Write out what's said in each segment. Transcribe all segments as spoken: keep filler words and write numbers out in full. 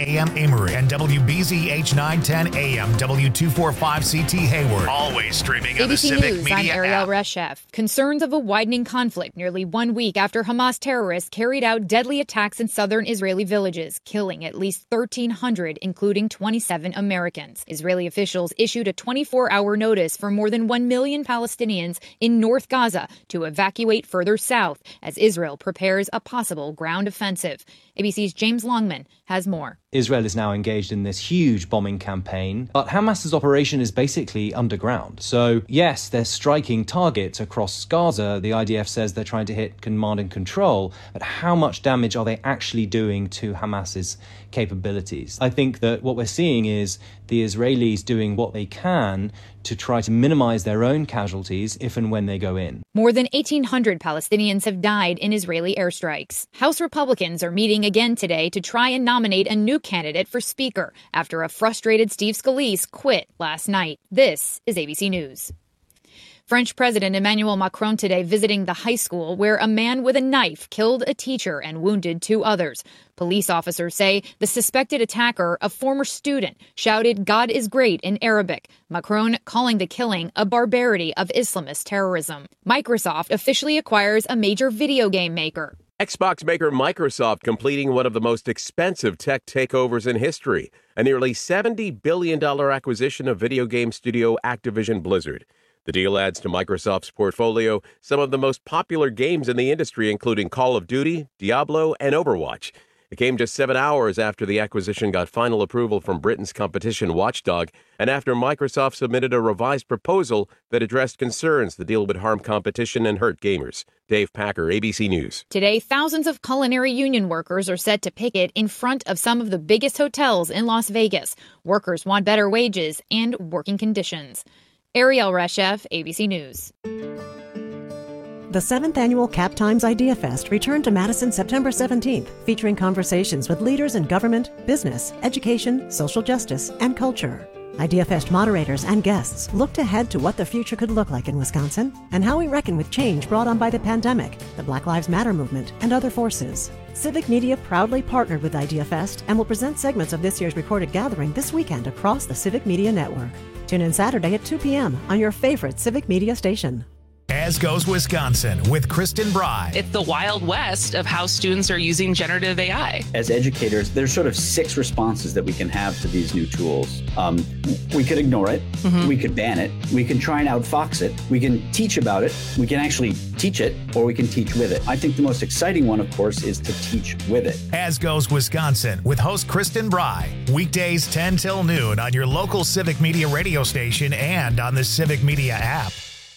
A M Amory and W B Z H nine ten A M W two forty-five C T Hayward. Always streaming on the Civic News, Media I'm Ariel app. Reshef. Concerns of a widening conflict nearly one week after Hamas terrorists carried out deadly attacks in southern Israeli villages, killing at least thirteen hundred, including twenty-seven Americans. Israeli officials issued a twenty-four hour notice for more than one million Palestinians in North Gaza to evacuate further south as Israel prepares a possible ground offensive. A B C's James Longman has more. Israel is now engaged in this huge bombing campaign, but Hamas's operation is basically underground. So, yes, they're striking targets across Gaza. The I D F says they're trying to hit command and control, but how much damage are they actually doing to Hamas's capabilities? I think that what we're seeing is the Israelis doing what they can to try to minimize their own casualties if and when they go in. More than eighteen hundred Palestinians have died in Israeli airstrikes. House Republicans are meeting again today to try and nominate a new candidate for Speaker after a frustrated Steve Scalise quit last night. This is A B C News. French President Emmanuel Macron today visiting the high school where a man with a knife killed a teacher and wounded two others. Police officers say the suspected attacker, a former student, shouted "God is great" in Arabic. Macron calling the killing a barbarity of Islamist terrorism. Microsoft officially acquires a major video game maker. Xbox maker Microsoft completing one of the most expensive tech takeovers in history, a nearly seventy billion dollars acquisition of video game studio Activision Blizzard. The deal adds to Microsoft's portfolio some of the most popular games in the industry, including Call of Duty, Diablo, and Overwatch. It came just seven hours after the acquisition got final approval from Britain's competition watchdog, and after Microsoft submitted a revised proposal that addressed concerns the deal would harm competition and hurt gamers. Dave Packer, A B C News. Today, thousands of culinary union workers are set to picket in front of some of the biggest hotels in Las Vegas. Workers want better wages and working conditions. Ariel Reshef, A B C News. The seventh Annual Cap Times Idea Fest returned to Madison September seventeenth, featuring conversations with leaders in government, business, education, social justice, and culture. Idea Fest moderators and guests looked ahead to what the future could look like in Wisconsin and how we reckon with change brought on by the pandemic, the Black Lives Matter movement, and other forces. Civic Media proudly partnered with Idea Fest and will present segments of this year's recorded gathering this weekend across the Civic Media Network. Tune in Saturday at two p.m. on your favorite Civic Media station. As Goes Wisconsin with Kristen Bry. It's the Wild West of how students are using generative A I. As educators, there's sort of six responses that we can have to these new tools. Um, we could ignore it. Mm-hmm. We could ban it. We can try and outfox it. We can teach about it. We can actually teach it, or we can teach with it. I think the most exciting one, of course, is to teach with it. As Goes Wisconsin with host Kristen Bry. Weekdays ten till noon on your local Civic Media radio station and on the Civic Media app.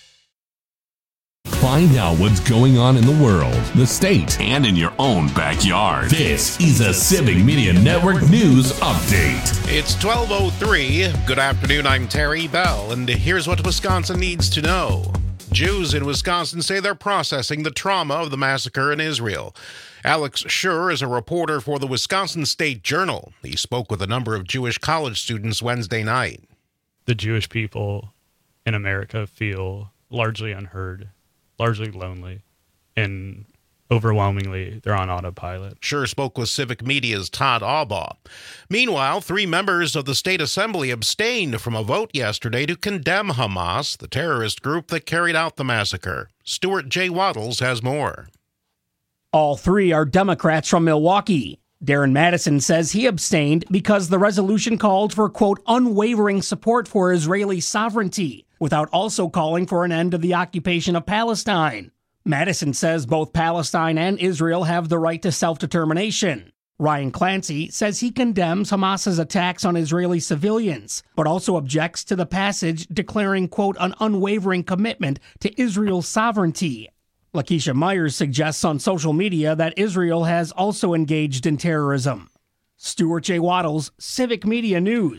Find out what's going on in the world, the state, and in your own backyard. This is a Civic Media Network News Update. It's twelve oh three. Good afternoon, I'm Terry Bell, and here's what Wisconsin needs to know. Jews in Wisconsin say they're processing the trauma of the massacre in Israel. Alex Schur is a reporter for the Wisconsin State Journal. He spoke with a number of Jewish college students Wednesday night. The Jewish people in America feel largely unheard, largely lonely, and overwhelmingly, they're on autopilot. Schur spoke with Civic Media's Todd Aubaugh. Meanwhile, three members of the state assembly abstained from a vote yesterday to condemn Hamas, the terrorist group that carried out the massacre. Stuart J. Waddles has more. All three are Democrats from Milwaukee. Darren Madison says he abstained because the resolution called for, quote, unwavering support for Israeli sovereignty, without also calling for an end to the occupation of Palestine. Madison says both Palestine and Israel have the right to self-determination. Ryan Clancy says he condemns Hamas's attacks on Israeli civilians, but also objects to the passage declaring, quote, an unwavering commitment to Israel's sovereignty. Lakeisha Myers suggests on social media that Israel has also engaged in terrorism. Stuart J. Waddles, Civic Media News.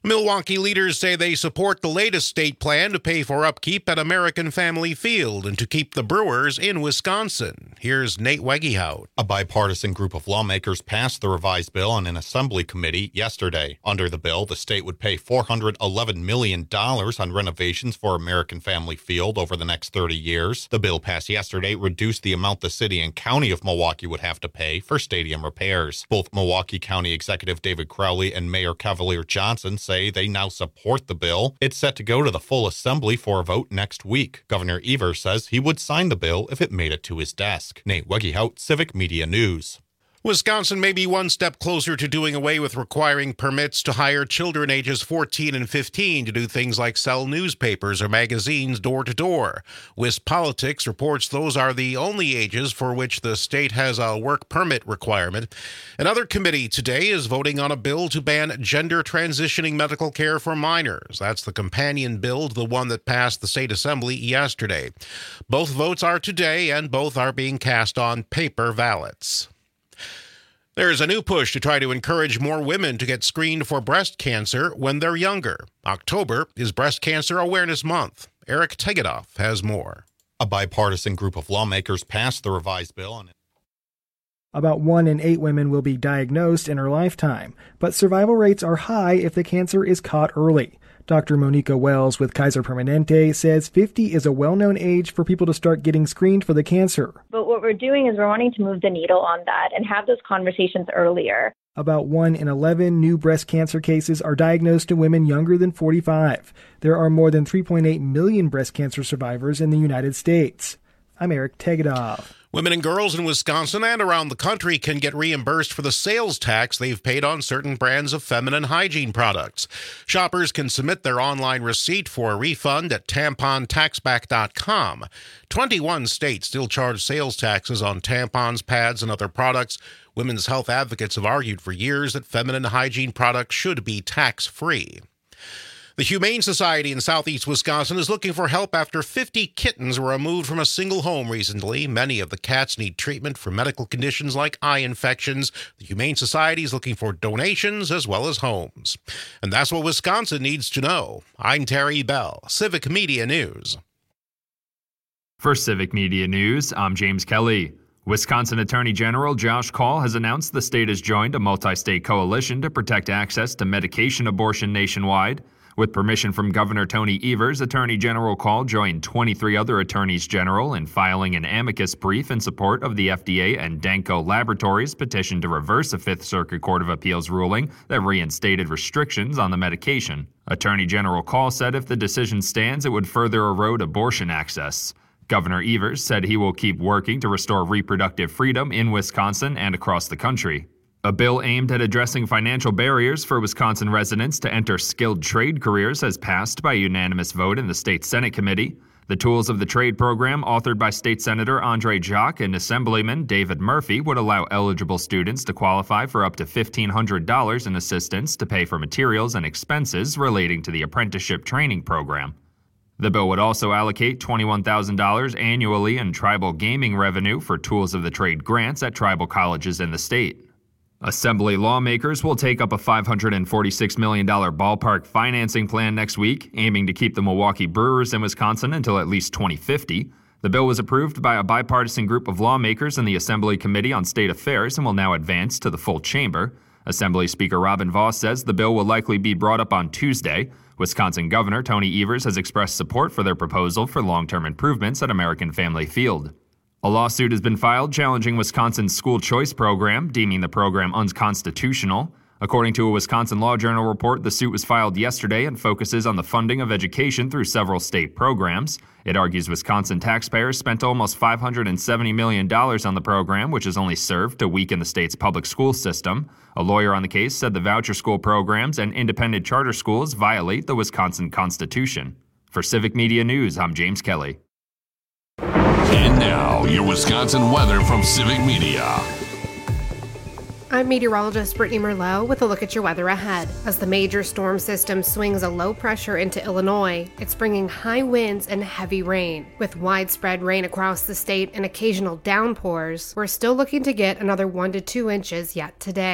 Milwaukee leaders say they support the latest state plan to pay for upkeep at American Family Field and to keep the Brewers in Wisconsin. Here's Nate Wegehout. A bipartisan group of lawmakers passed the revised bill in an assembly committee yesterday. Under the bill, the state would pay four hundred eleven million dollars on renovations for American Family Field over the next thirty years. The bill passed yesterday reduced the amount the city and county of Milwaukee would have to pay for stadium repairs. Both Milwaukee County Executive David Crowley and Mayor Cavalier Johnson say they now support the bill. It's set to go to the full assembly for a vote next week. Governor Evers says he would sign the bill if it made it to his desk. Nate Wegehout, Civic Media News. Wisconsin may be one step closer to doing away with requiring permits to hire children ages fourteen and fifteen to do things like sell newspapers or magazines door to door. WisPolitics reports those are the only ages for which the state has a work permit requirement. Another committee today is voting on a bill to ban gender transitioning medical care for minors. That's the companion bill to the one that passed the state assembly yesterday. Both votes are today, and both are being cast on paper ballots. There's a new push to try to encourage more women to get screened for breast cancer when they're younger. October is Breast Cancer Awareness Month. Eric Tegedoff has more. A bipartisan group of lawmakers passed the revised bill on it. About one in eight women will be diagnosed in her lifetime, but survival rates are high if the cancer is caught early. Doctor Monica Wells with Kaiser Permanente says fifty is a well-known age for people to start getting screened for the cancer. But what we're doing is we're wanting to move the needle on that and have those conversations earlier. About one in eleven new breast cancer cases are diagnosed in women younger than forty-five. There are more than three point eight million breast cancer survivors in the United States. I'm Eric Tegedoff. Women and girls in Wisconsin and around the country can get reimbursed for the sales tax they've paid on certain brands of feminine hygiene products. Shoppers can submit their online receipt for a refund at tampon tax back dot com. twenty-one states still charge sales taxes on tampons, pads, and other products. Women's health advocates have argued for years that feminine hygiene products should be tax-free. The Humane Society in southeast Wisconsin is looking for help after fifty kittens were removed from a single home recently. Many of the cats need treatment for medical conditions like eye infections. The Humane Society is looking for donations as well as homes. And that's what Wisconsin needs to know. I'm Terry Bell, Civic Media News. For Civic Media News, I'm James Kelly. Wisconsin Attorney General Josh Kaul has announced the state has joined a multi-state coalition to protect access to medication abortion nationwide. With permission from Governor Tony Evers, Attorney General Kaul joined twenty-three other attorneys general in filing an amicus brief in support of the F D A and Danco Laboratories' petition to reverse a Fifth Circuit Court of Appeals ruling that reinstated restrictions on the medication. Attorney General Kaul said if the decision stands, it would further erode abortion access. Governor Evers said he will keep working to restore reproductive freedom in Wisconsin and across the country. A bill aimed at addressing financial barriers for Wisconsin residents to enter skilled trade careers has passed by unanimous vote in the state Senate committee. The Tools of the Trade program, authored by State Senator Andre Jacques and Assemblyman David Murphy, would allow eligible students to qualify for up to fifteen hundred dollars in assistance to pay for materials and expenses relating to the apprenticeship training program. The bill would also allocate twenty-one thousand dollars annually in tribal gaming revenue for Tools of the Trade grants at tribal colleges in the state. Assembly lawmakers will take up a five hundred forty-six million dollars ballpark financing plan next week, aiming to keep the Milwaukee Brewers in Wisconsin until at least twenty fifty. The bill was approved by a bipartisan group of lawmakers in the Assembly Committee on State Affairs and will now advance to the full chamber. Assembly Speaker Robin Vos says the bill will likely be brought up on Tuesday. Wisconsin Governor Tony Evers has expressed support for their proposal for long-term improvements at American Family Field. A lawsuit has been filed challenging Wisconsin's school choice program, deeming the program unconstitutional. According to a Wisconsin Law Journal report, the suit was filed yesterday and focuses on the funding of education through several state programs. It argues Wisconsin taxpayers spent almost five hundred seventy million dollars on the program, which has only served to weaken the state's public school system. A lawyer on the case said the voucher school programs and independent charter schools violate the Wisconsin Constitution. For Civic Media News, I'm James Kelly. And now, your Wisconsin weather from Civic Media. I'm meteorologist Brittany Merlot with a look at your weather ahead. As the major storm system swings a low pressure into Illinois, it's bringing high winds and heavy rain. With widespread rain across the state and occasional downpours, we're still looking to get another one to two inches yet today.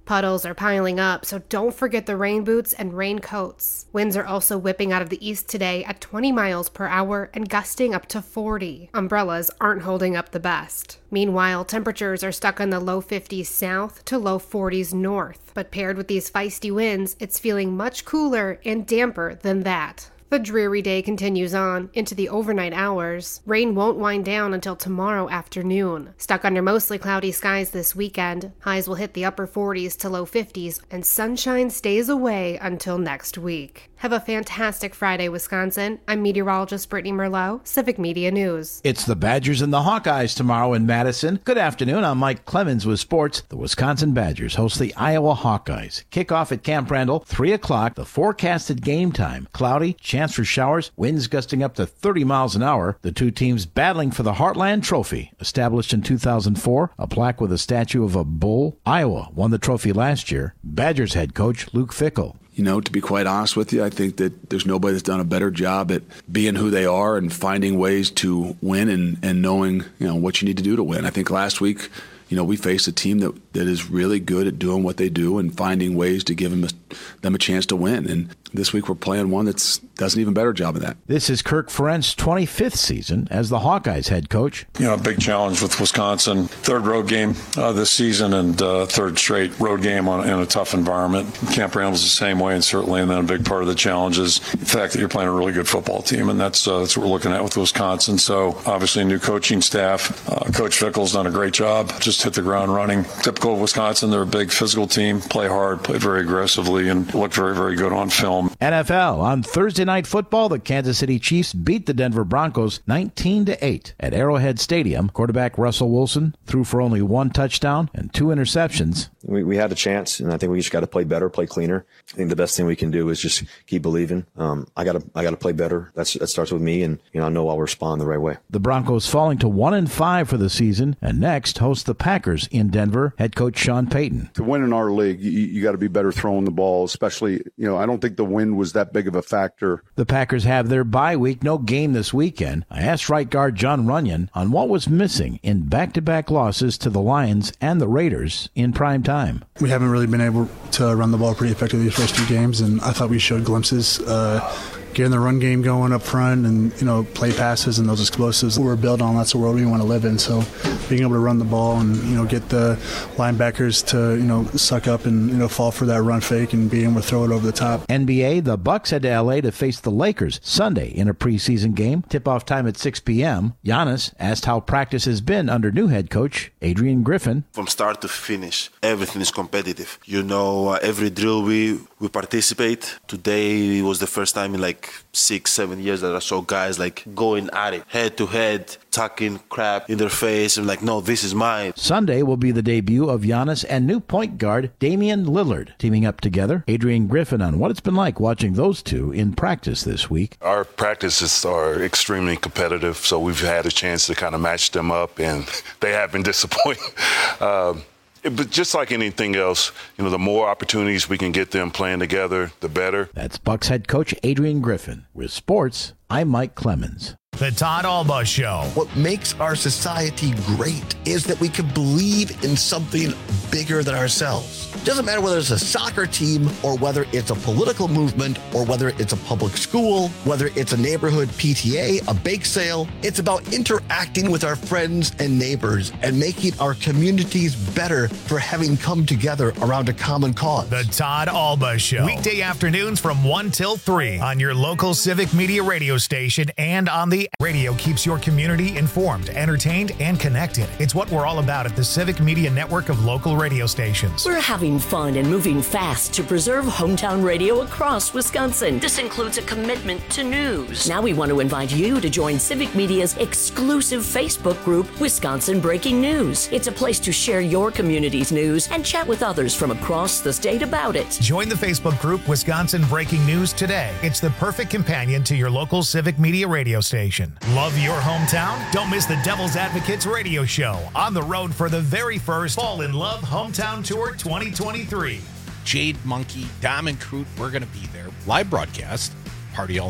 Puddles are piling up, so don't forget the rain boots and raincoats. Winds are also whipping out of the east today at twenty miles per hour and gusting up to forty. Umbrellas aren't holding up the best. Meanwhile, temperatures are stuck in the low fifties south to low forties north. But paired with these feisty winds, it's feeling much cooler and damper than that. The dreary day continues on into the overnight hours. Rain won't wind down until tomorrow afternoon. Stuck under mostly cloudy skies this weekend. Highs will hit the upper forties to low fifties, and sunshine stays away until next week. Have a fantastic Friday, Wisconsin. I'm meteorologist Brittany Merlot, Civic Media News. It's the Badgers and the Hawkeyes tomorrow in Madison. Good afternoon. I'm Mike Clemens with sports. The Wisconsin Badgers host the Iowa Hawkeyes. Kickoff at Camp Randall, three o'clock. The forecasted game time, cloudy, chance for showers, winds gusting up to thirty miles an hour. The two teams battling for the Heartland Trophy. Established in two thousand four, a plaque with a statue of a bull. Iowa won the trophy last year. Badgers head coach Luke Fickell. You know, to be quite honest with you, I think that there's nobody that's done a better job at being who they are and finding ways to win and, and knowing, you know, what you need to do to win. I think last week, you know, we faced a team that, that is really good at doing what they do and finding ways to give them a, them a chance to win. And this week we're playing one that does an even better job of that. This is Kirk Ferentz' twenty-fifth season as the Hawkeyes head coach. You know, a big challenge with Wisconsin. Third road game uh, this season and uh, third straight road game on, in a tough environment. Camp Randall's the same way, and certainly, and then a big part of the challenge is the fact that you're playing a really good football team, and that's, uh, that's what we're looking at with Wisconsin. So obviously a new coaching staff. Uh, Coach Fickell's done a great job. Just hit the ground running. Typical of Wisconsin, they're a big physical team, play hard, play very aggressively, and look very, very good on film. N F L on Thursday Night Football, the Kansas City Chiefs beat the Denver Broncos nineteen to eight at Arrowhead Stadium. Quarterback Russell Wilson threw for only one touchdown and two interceptions. We, we had a chance, and I think we just got to play better, play cleaner. I think the best thing we can do is just keep believing. Um, I got to I got to play better. That's that starts with me, and you know I know I'll respond the right way. The Broncos falling to one and five for the season, and next host the Packers in Denver. Head coach Sean Payton. To win in our league, you, you got to be better throwing the ball, especially, you know, I don't think the wind was that big of a factor. The Packers have their bye week, no game this weekend. I asked right guard John Runyon on what was missing in back-to-back losses to the Lions and the Raiders in prime time. We haven't really been able to run the ball pretty effectively these first two games, and I thought we showed glimpses. Uh, Getting the run game going up front and, you know, play passes and those explosives we're built on, that's the world we want to live in. So being able to run the ball and, you know, get the linebackers to, you know, suck up and, you know, fall for that run fake and being able to throw it over the top. N B A, the Bucks head to L A to face the Lakers Sunday in a preseason game. Tip-off time at six p.m. Giannis asked how practice has been under new head coach Adrian Griffin. From start to finish, everything is competitive. You know, uh, every drill we, we participate. Today was the first time in like six, seven years that I saw guys like going at it, head to head, talking crap in their face. I'm like, no, this is mine. Sunday will be the debut of Giannis and new point guard Damian Lillard teaming up together. Adrian Griffin on what it's been like watching those two in practice this week. Our practices are extremely competitive, so we've had a chance to kind of match them up, and they have been disappointing. um, But just like anything else, you know, the more opportunities we can get them playing together, the better. That's Bucks head coach Adrian Griffin. With sports, I'm Mike Clemens. The Todd Alba Show. What makes our society great is that we can believe in something bigger than ourselves. Doesn't matter whether it's a soccer team or whether it's a political movement or whether it's a public school, whether it's a neighborhood P T A, a bake sale. It's about interacting with our friends and neighbors and making our communities better for having come together around a common cause. The Todd Alba Show. Weekday afternoons from one till three on your local Civic Media radio station and on the radio. Keeps your community informed, entertained, and connected. It's what we're all about at the Civic Media network of local radio stations. We're having fun and moving fast to preserve hometown radio across Wisconsin. This includes a commitment to news. Now we want to invite you to join Civic Media's exclusive Facebook group, Wisconsin Breaking News. It's a place to share your community's news and chat with others from across the state about it. Join the Facebook group Wisconsin Breaking News today. It's the perfect companion to your local Civic Media radio station. Love your hometown? Don't miss the Devil's Advocates radio show on the road for the very first Fall in Love Hometown Tour twenty twenty-three. Jade Monkey, Diamond Crute, we're going to be there. Live broadcast, party all night.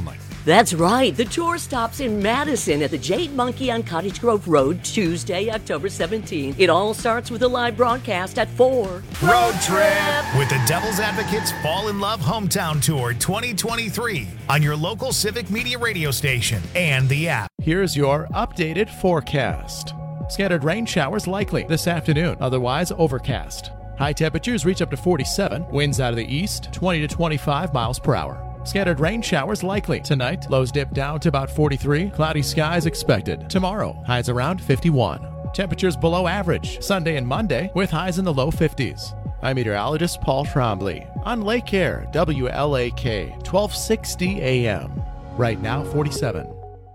That's right. The tour stops in Madison at the Jade Monkey on Cottage Grove Road, Tuesday, October seventeenth. It all starts with a live broadcast at four. Road trip with the Devil's Advocates Fall in Love Hometown Tour twenty twenty-three on your local Civic Media radio station and the app. Here's your updated forecast. Scattered rain showers likely this afternoon, otherwise overcast. High temperatures reach up to forty-seven, winds out of the east, twenty to twenty-five miles per hour. Scattered rain showers likely tonight. Lows dip down to about forty-three. Cloudy skies expected. Tomorrow, highs around fifty-one. Temperatures below average Sunday and Monday with highs in the low fifties. I'm meteorologist Paul Trombley on Lake Air, W L A K, twelve sixty A M. Right now, forty-seven.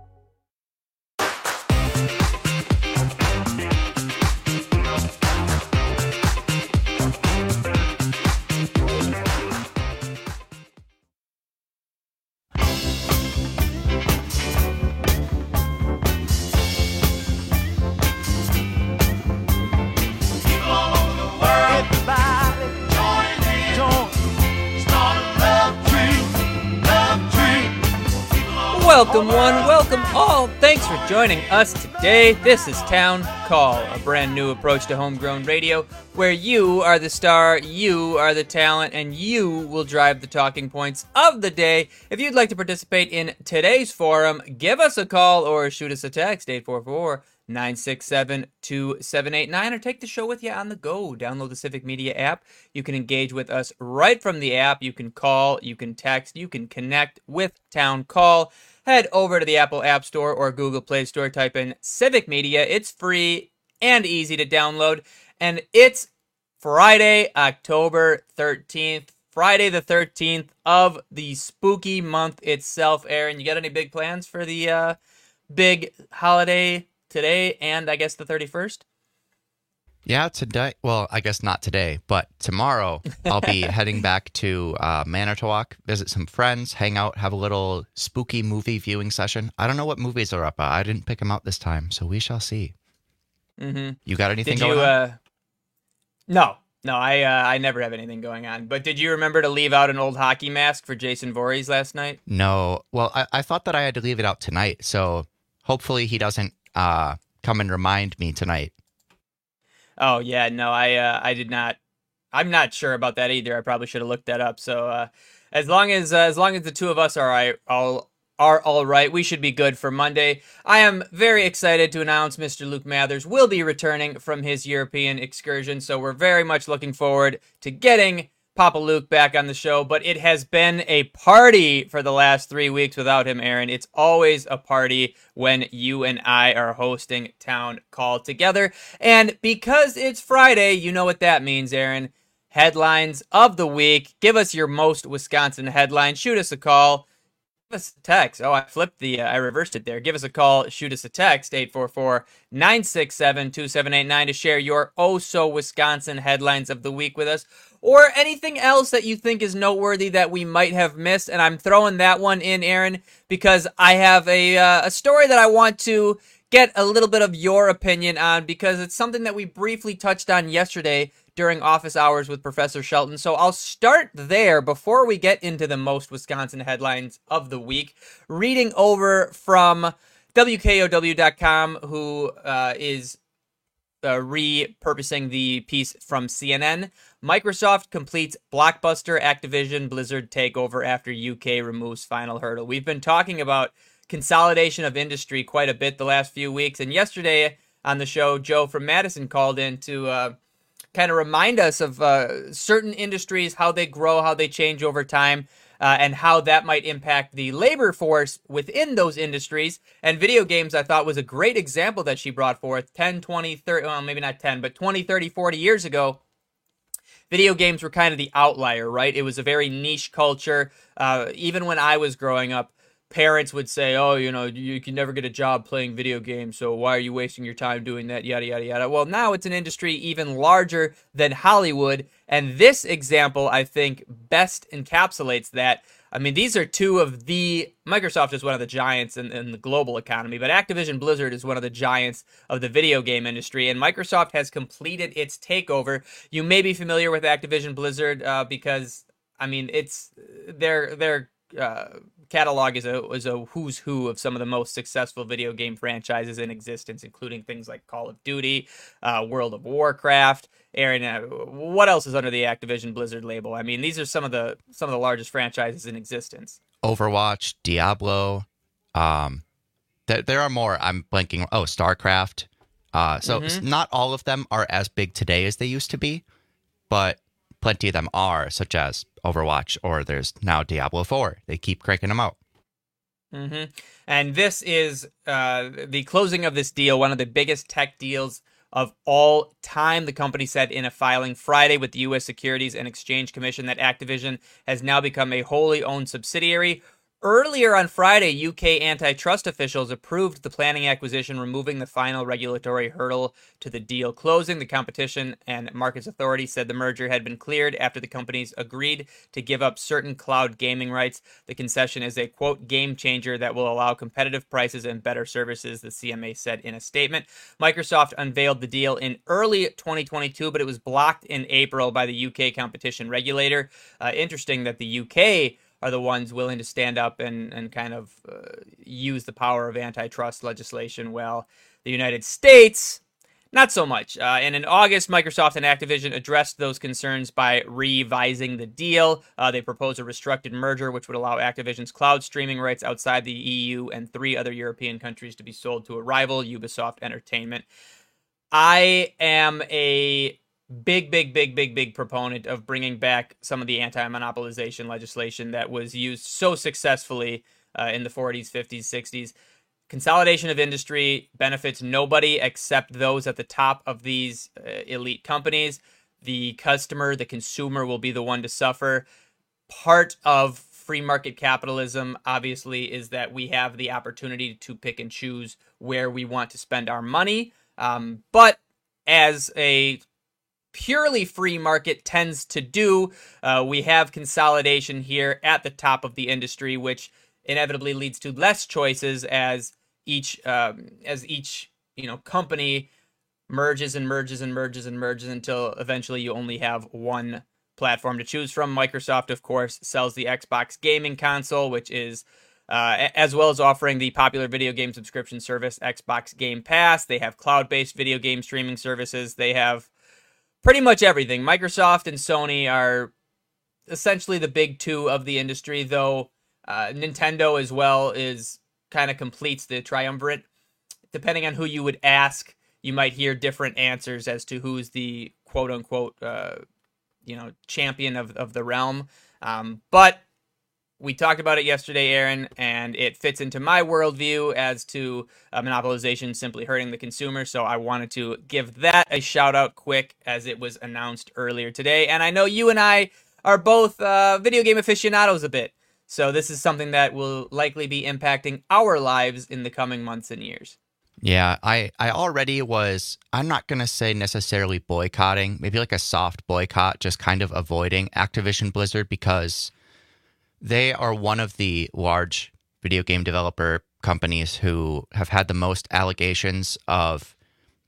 Welcome one, welcome all. Thanks for joining us today. This is Town Call, a brand new approach to homegrown radio where you are the star, you are the talent, and you will drive the talking points of the day. If you'd like to participate in today's forum, give us a call or shoot us a text, eight four four, nine six seven, two seven eight nine, or take the show with you on the go. Download the Civic Media app. You can engage with us right from the app. You can call, you can text, you can connect with Town Call. Head over to the Apple App Store or Google Play Store, type in Civic Media. It's free and easy to download. And it's Friday, October thirteenth. Friday the thirteenth of the spooky month itself, Aaron. You got any big plans for the uh, big holiday today and I guess the thirty-first? Yeah, today. Well, I guess not today, but tomorrow I'll be heading back to uh, Manitowoc, visit some friends, hang out, have a little spooky movie viewing session. I don't know what movies are up. I didn't pick them out this time, so we shall see. Mm-hmm. You got anything did going you, on? Uh, no, no, I uh, I never have anything going on. But did you remember to leave out an old hockey mask for Jason Voorhees last night? No. Well, I, I thought that I had to leave it out tonight, so hopefully he doesn't uh, come and remind me tonight. Oh yeah, no, I uh, I did not. I'm not sure about that either. I probably should have looked that up. So uh, as long as uh, as long as the two of us are right, all are all right, we should be good for Monday. I am very excited to announce Mister Luke Mathers will be returning from his European excursion. So we're very much looking forward to getting Papa Luke back on the show, but it has been a party for the last three weeks without him, Aaron. It's always a party when you and I are hosting Town Call together. And because it's Friday, you know what that means, Aaron. Headlines of the week. Give us your most Wisconsin headline. Shoot us a call. Give us a text. Oh, I flipped the, uh, I reversed it there. Give us a call. Shoot us a text, eight four four, nine six seven, two seven eight nine, to share your oh-so-Wisconsin headlines of the week with us, or anything else that you think is noteworthy that we might have missed. And I'm throwing that one in, Aaron, because I have a uh, a story that I want to get a little bit of your opinion on, because it's something that we briefly touched on yesterday during office hours with Professor Shelton. So I'll start there before we get into the most Wisconsin headlines of the week. Reading over from W K O W dot com, who uh, is uh, repurposing the piece from C N N. Microsoft completes blockbuster Activision Blizzard takeover after U K removes final hurdle. We've been talking about consolidation of industry quite a bit the last few weeks, and yesterday on the show, Joe from Madison called in to uh, kind of remind us of uh, certain industries, how they grow, how they change over time, uh, and how that might impact the labor force within those industries. And video games, I thought, was a great example that she brought forth. ten, twenty, thirty, well, maybe not ten, but twenty, thirty, forty years ago, video games were kind of the outlier, right? It was a very niche culture. Uh, even when I was growing up, parents would say, oh, you know, you can never get a job playing video games, so why are you wasting your time doing that, yada, yada, yada. Well, now it's an industry even larger than Hollywood, and this example, I think, best encapsulates that. I mean, these are two of the... Microsoft is one of the giants in, in the global economy, but Activision Blizzard is one of the giants of the video game industry, and Microsoft has completed its takeover. You may be familiar with Activision Blizzard uh, because, I mean, it's... They're... they're Uh, catalog is a is a who's who of some of the most successful video game franchises in existence, including things like Call of Duty, uh, World of Warcraft. Aaron, uh, what else is under the Activision Blizzard label? I mean, these are some of the some of the largest franchises in existence. Overwatch, Diablo. Um, th- there are more. I'm blanking. Oh, StarCraft. Uh, so Mm-hmm. not all of them are as big today as they used to be, but plenty of them are, such as Overwatch, or there's now Diablo four. They keep cranking them out. Mm-hmm. And this is uh, the closing of this deal, one of the biggest tech deals of all time. The company said in a filing Friday with the U S Securities and Exchange Commission that Activision has now become a wholly owned subsidiary. Earlier on Friday, U K antitrust officials approved the planning acquisition, removing the final regulatory hurdle to the deal closing. The Competition and Markets Authority said the merger had been cleared after the companies agreed to give up certain cloud gaming rights. The concession is a, quote, game changer that will allow competitive prices and better services, the C M A said in a statement. Microsoft unveiled the deal in early twenty twenty-two, but it was blocked in April by the U K competition regulator. Uh, interesting that the U K are the ones willing to stand up and, and kind of uh, use the power of antitrust legislation. Well, the United States, not so much. Uh, and in August, Microsoft and Activision addressed those concerns by revising the deal. Uh, they proposed a restructured merger, which would allow Activision's cloud streaming rights outside the E U and three other European countries to be sold to a rival, Ubisoft Entertainment. I am a big, big, big, big, big proponent of bringing back some of the anti-monopolization legislation that was used so successfully uh, in the forties, fifties, sixties. Consolidation of industry benefits nobody except those at the top of these uh, elite companies. The customer, the consumer, will be the one to suffer. Part of free market capitalism, obviously, is that we have the opportunity to pick and choose where we want to spend our money. Um, but as a purely free market tends to do, uh, we have consolidation here at the top of the industry, which inevitably leads to less choices as each um, as each you know company merges and merges and merges and merges until eventually you only have one platform to choose from. Microsoft, of course, sells the Xbox gaming console, which is uh, as well as offering the popular video game subscription service Xbox Game Pass. They have cloud-based video game streaming services. They have pretty much everything. Microsoft and Sony are essentially the big two of the industry, though uh, Nintendo as well is kind of completes the triumvirate. Depending on who you would ask, you might hear different answers as to who's the quote-unquote uh, you know champion of, of the realm. Um, but we talked about it yesterday, Aaron, and it fits into my worldview as to uh, monopolization simply hurting the consumer. So I wanted to give that a shout out quick as it was announced earlier today. And I know you and I are both uh, video game aficionados a bit. So this is something that will likely be impacting our lives in the coming months and years. Yeah, I, I already was, I'm not going to say necessarily boycotting, maybe like a soft boycott, just kind of avoiding Activision Blizzard because they are one of the large video game developer companies who have had the most allegations of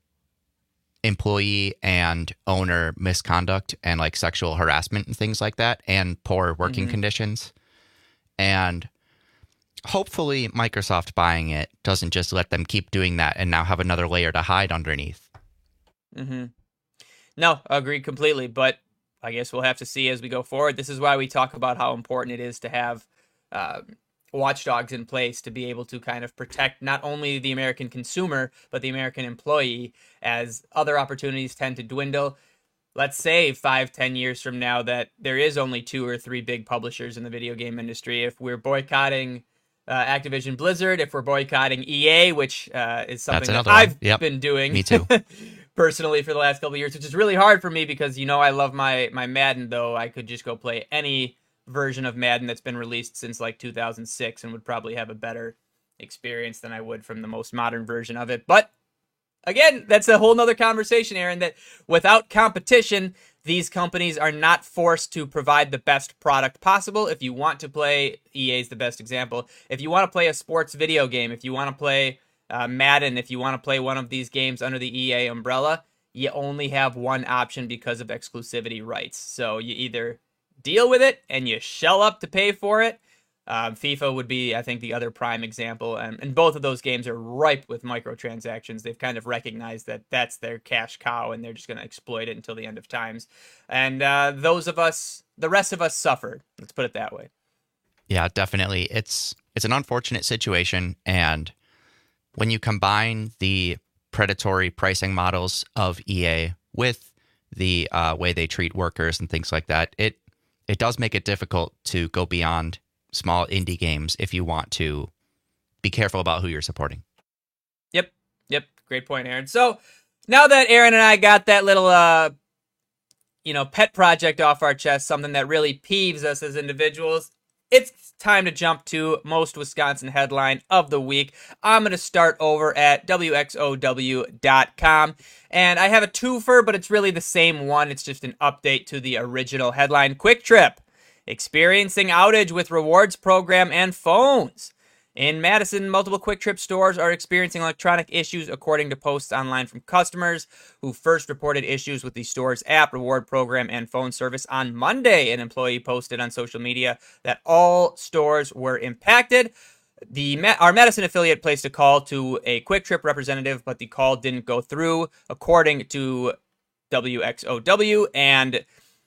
employee and owner misconduct and like sexual harassment and things like that, and poor working mm-hmm. conditions. And hopefully Microsoft buying it doesn't just let them keep doing that and now have another layer to hide underneath. Mm-hmm. No, I agree completely, but I guess we'll have to see as we go forward. This is why we talk about how important it is to have uh, watchdogs in place to be able to kind of protect not only the American consumer, but the American employee as other opportunities tend to dwindle. Let's say five, ten years from now that there is only two or three big publishers in the video game industry. If we're boycotting uh, Activision Blizzard, if we're boycotting E A, which uh, is something that I've yep. been doing. Me too. Personally for the last couple of years, which is really hard for me because, you know, I love my, my Madden, though. I could just go play any version of Madden that's been released since like two thousand six and would probably have a better experience than I would from the most modern version of it. But again, that's a whole nother conversation, Aaron, that without competition, these companies are not forced to provide the best product possible. If you want to play, E A is the best example. If you want to play a sports video game, if you want to play Uh, Madden, if you want to play one of these games under the E A umbrella, you only have one option because of exclusivity rights. So you either deal with it and you shell up to pay for it, Um, FIFA would be, I think, the other prime example, and, and both of those games are ripe with microtransactions. They've kind of recognized that that's their cash cow, and they're just going to exploit it until the end of times. And uh, those of us, the rest of us, suffered. Let's put it that way. Yeah, definitely. It's it's an unfortunate situation, and when you combine the predatory pricing models of E A with the uh, way they treat workers and things like that, it it does make it difficult to go beyond small indie games if you want to be careful about who you're supporting. Yep. Yep. Great point, Aaron. So now that Aaron and I got that little, uh, you know, pet project off our chest, something that really peeves us as individuals, it's time to jump to Most Wisconsin Headline of the Week. I'm going to start over at W X O W dot com. And I have a twofer, but it's really the same one. It's just an update to the original headline. Quick Trip. Experiencing outage with rewards program and phones. In Madison, multiple Quick Trip stores are experiencing electronic issues, according to posts online from customers who first reported issues with the store's app, reward program, and phone service on Monday. An employee posted on social media that all stores were impacted. The our Madison affiliate placed a call to a Quick Trip representative, but the call didn't go through, according to W X O W, and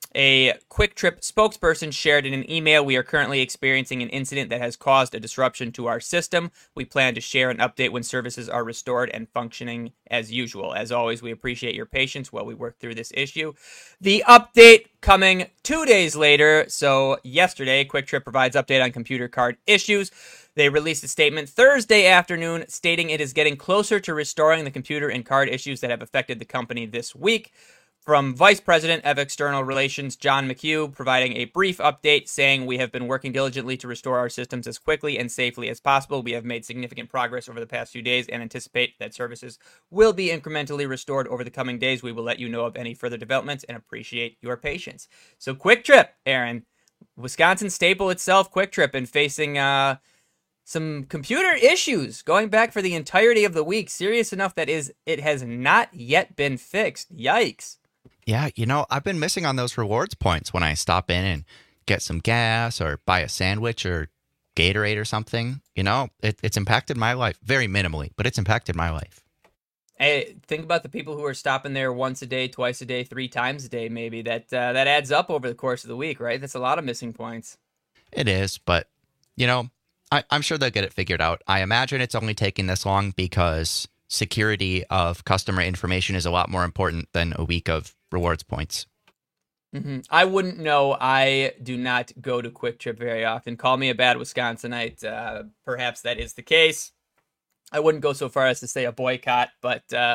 a Quick Trip spokesperson shared in an email, "We are currently experiencing an incident that has caused a disruption to our system. We plan to share an update when services are restored and functioning as usual. As always, we appreciate your patience while we work through this issue." The update coming two days later. So yesterday, Quick Trip provides update on computer card issues. They released a statement Thursday afternoon stating it is getting closer to restoring the computer and card issues that have affected the company this week. From Vice President of External Relations, John McHugh, providing a brief update saying, "We have been working diligently to restore our systems as quickly and safely as possible. We have made significant progress over the past few days and anticipate that services will be incrementally restored over the coming days. We will let you know of any further developments and appreciate your patience." So Quick Trip, Aaron, Wisconsin staple itself, Quick Trip, and facing uh, some computer issues going back for the entirety of the week. Serious enough that is it has not yet been fixed. Yikes. Yeah, you know, I've been missing on those rewards points when I stop in and get some gas or buy a sandwich or Gatorade or something. You know, it, it's impacted my life very minimally, but it's impacted my life. Hey, think about the people who are stopping there once a day, twice a day, three times a day, maybe. That uh, that adds up over the course of the week, right? That's a lot of missing points. It is, but, you know, I, I'm sure they'll get it figured out. I imagine it's only taking this long because security of customer information is a lot more important than a week of rewards points. Mm-hmm. I wouldn't know. I do not go to Quick Trip very often. Call me a bad Wisconsinite. Uh, perhaps that is the case. I wouldn't go so far as to say a boycott, but uh,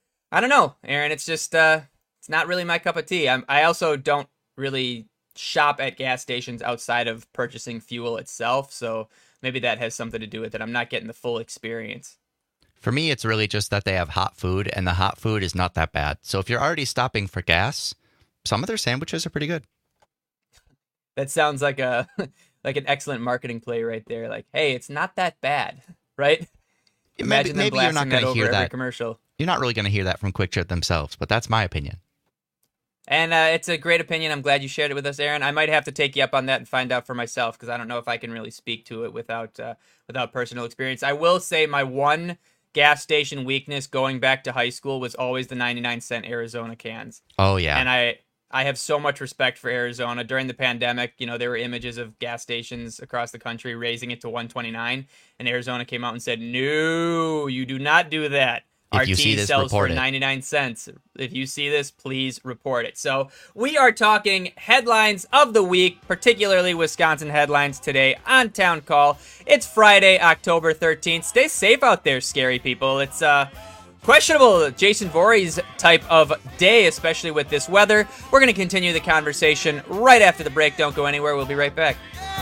I don't know, Aaron. It's just uh, it's not really my cup of tea. I'm, I also don't really shop at gas stations outside of purchasing fuel itself, so maybe that has something to do with it. I'm not getting the full experience. For me, it's really just that they have hot food, and the hot food is not that bad. So if you're already stopping for gas, some of their sandwiches are pretty good. That sounds like a like an excellent marketing play right there. Like, hey, it's not that bad, right? Imagine maybe, maybe you're not going to hear that commercial. You're not really going to hear that from Quick Trip themselves, but that's my opinion. And uh, it's a great opinion. I'm glad you shared it with us, Aaron. I might have to take you up on that and find out for myself because I don't know if I can really speak to it without uh, without personal experience. I will say my one gas station weakness going back to high school was always the ninety-nine cent Arizona cans. Oh, yeah. And I, I have so much respect for Arizona. During the pandemic, you know, there were images of gas stations across the country raising it to one twenty-nine, and Arizona came out and said, "No, you do not do that. If Our you tea see this, sells for report it. ninety-nine cents. If you see this, please report it." So we are talking headlines of the week, particularly Wisconsin headlines today on Town Call. It's Friday, October thirteenth. Stay safe out there, scary people. It's uh, questionable Jason Voorhees type of day, especially with this weather. We're going to continue the conversation right after the break. Don't go anywhere. We'll be right back.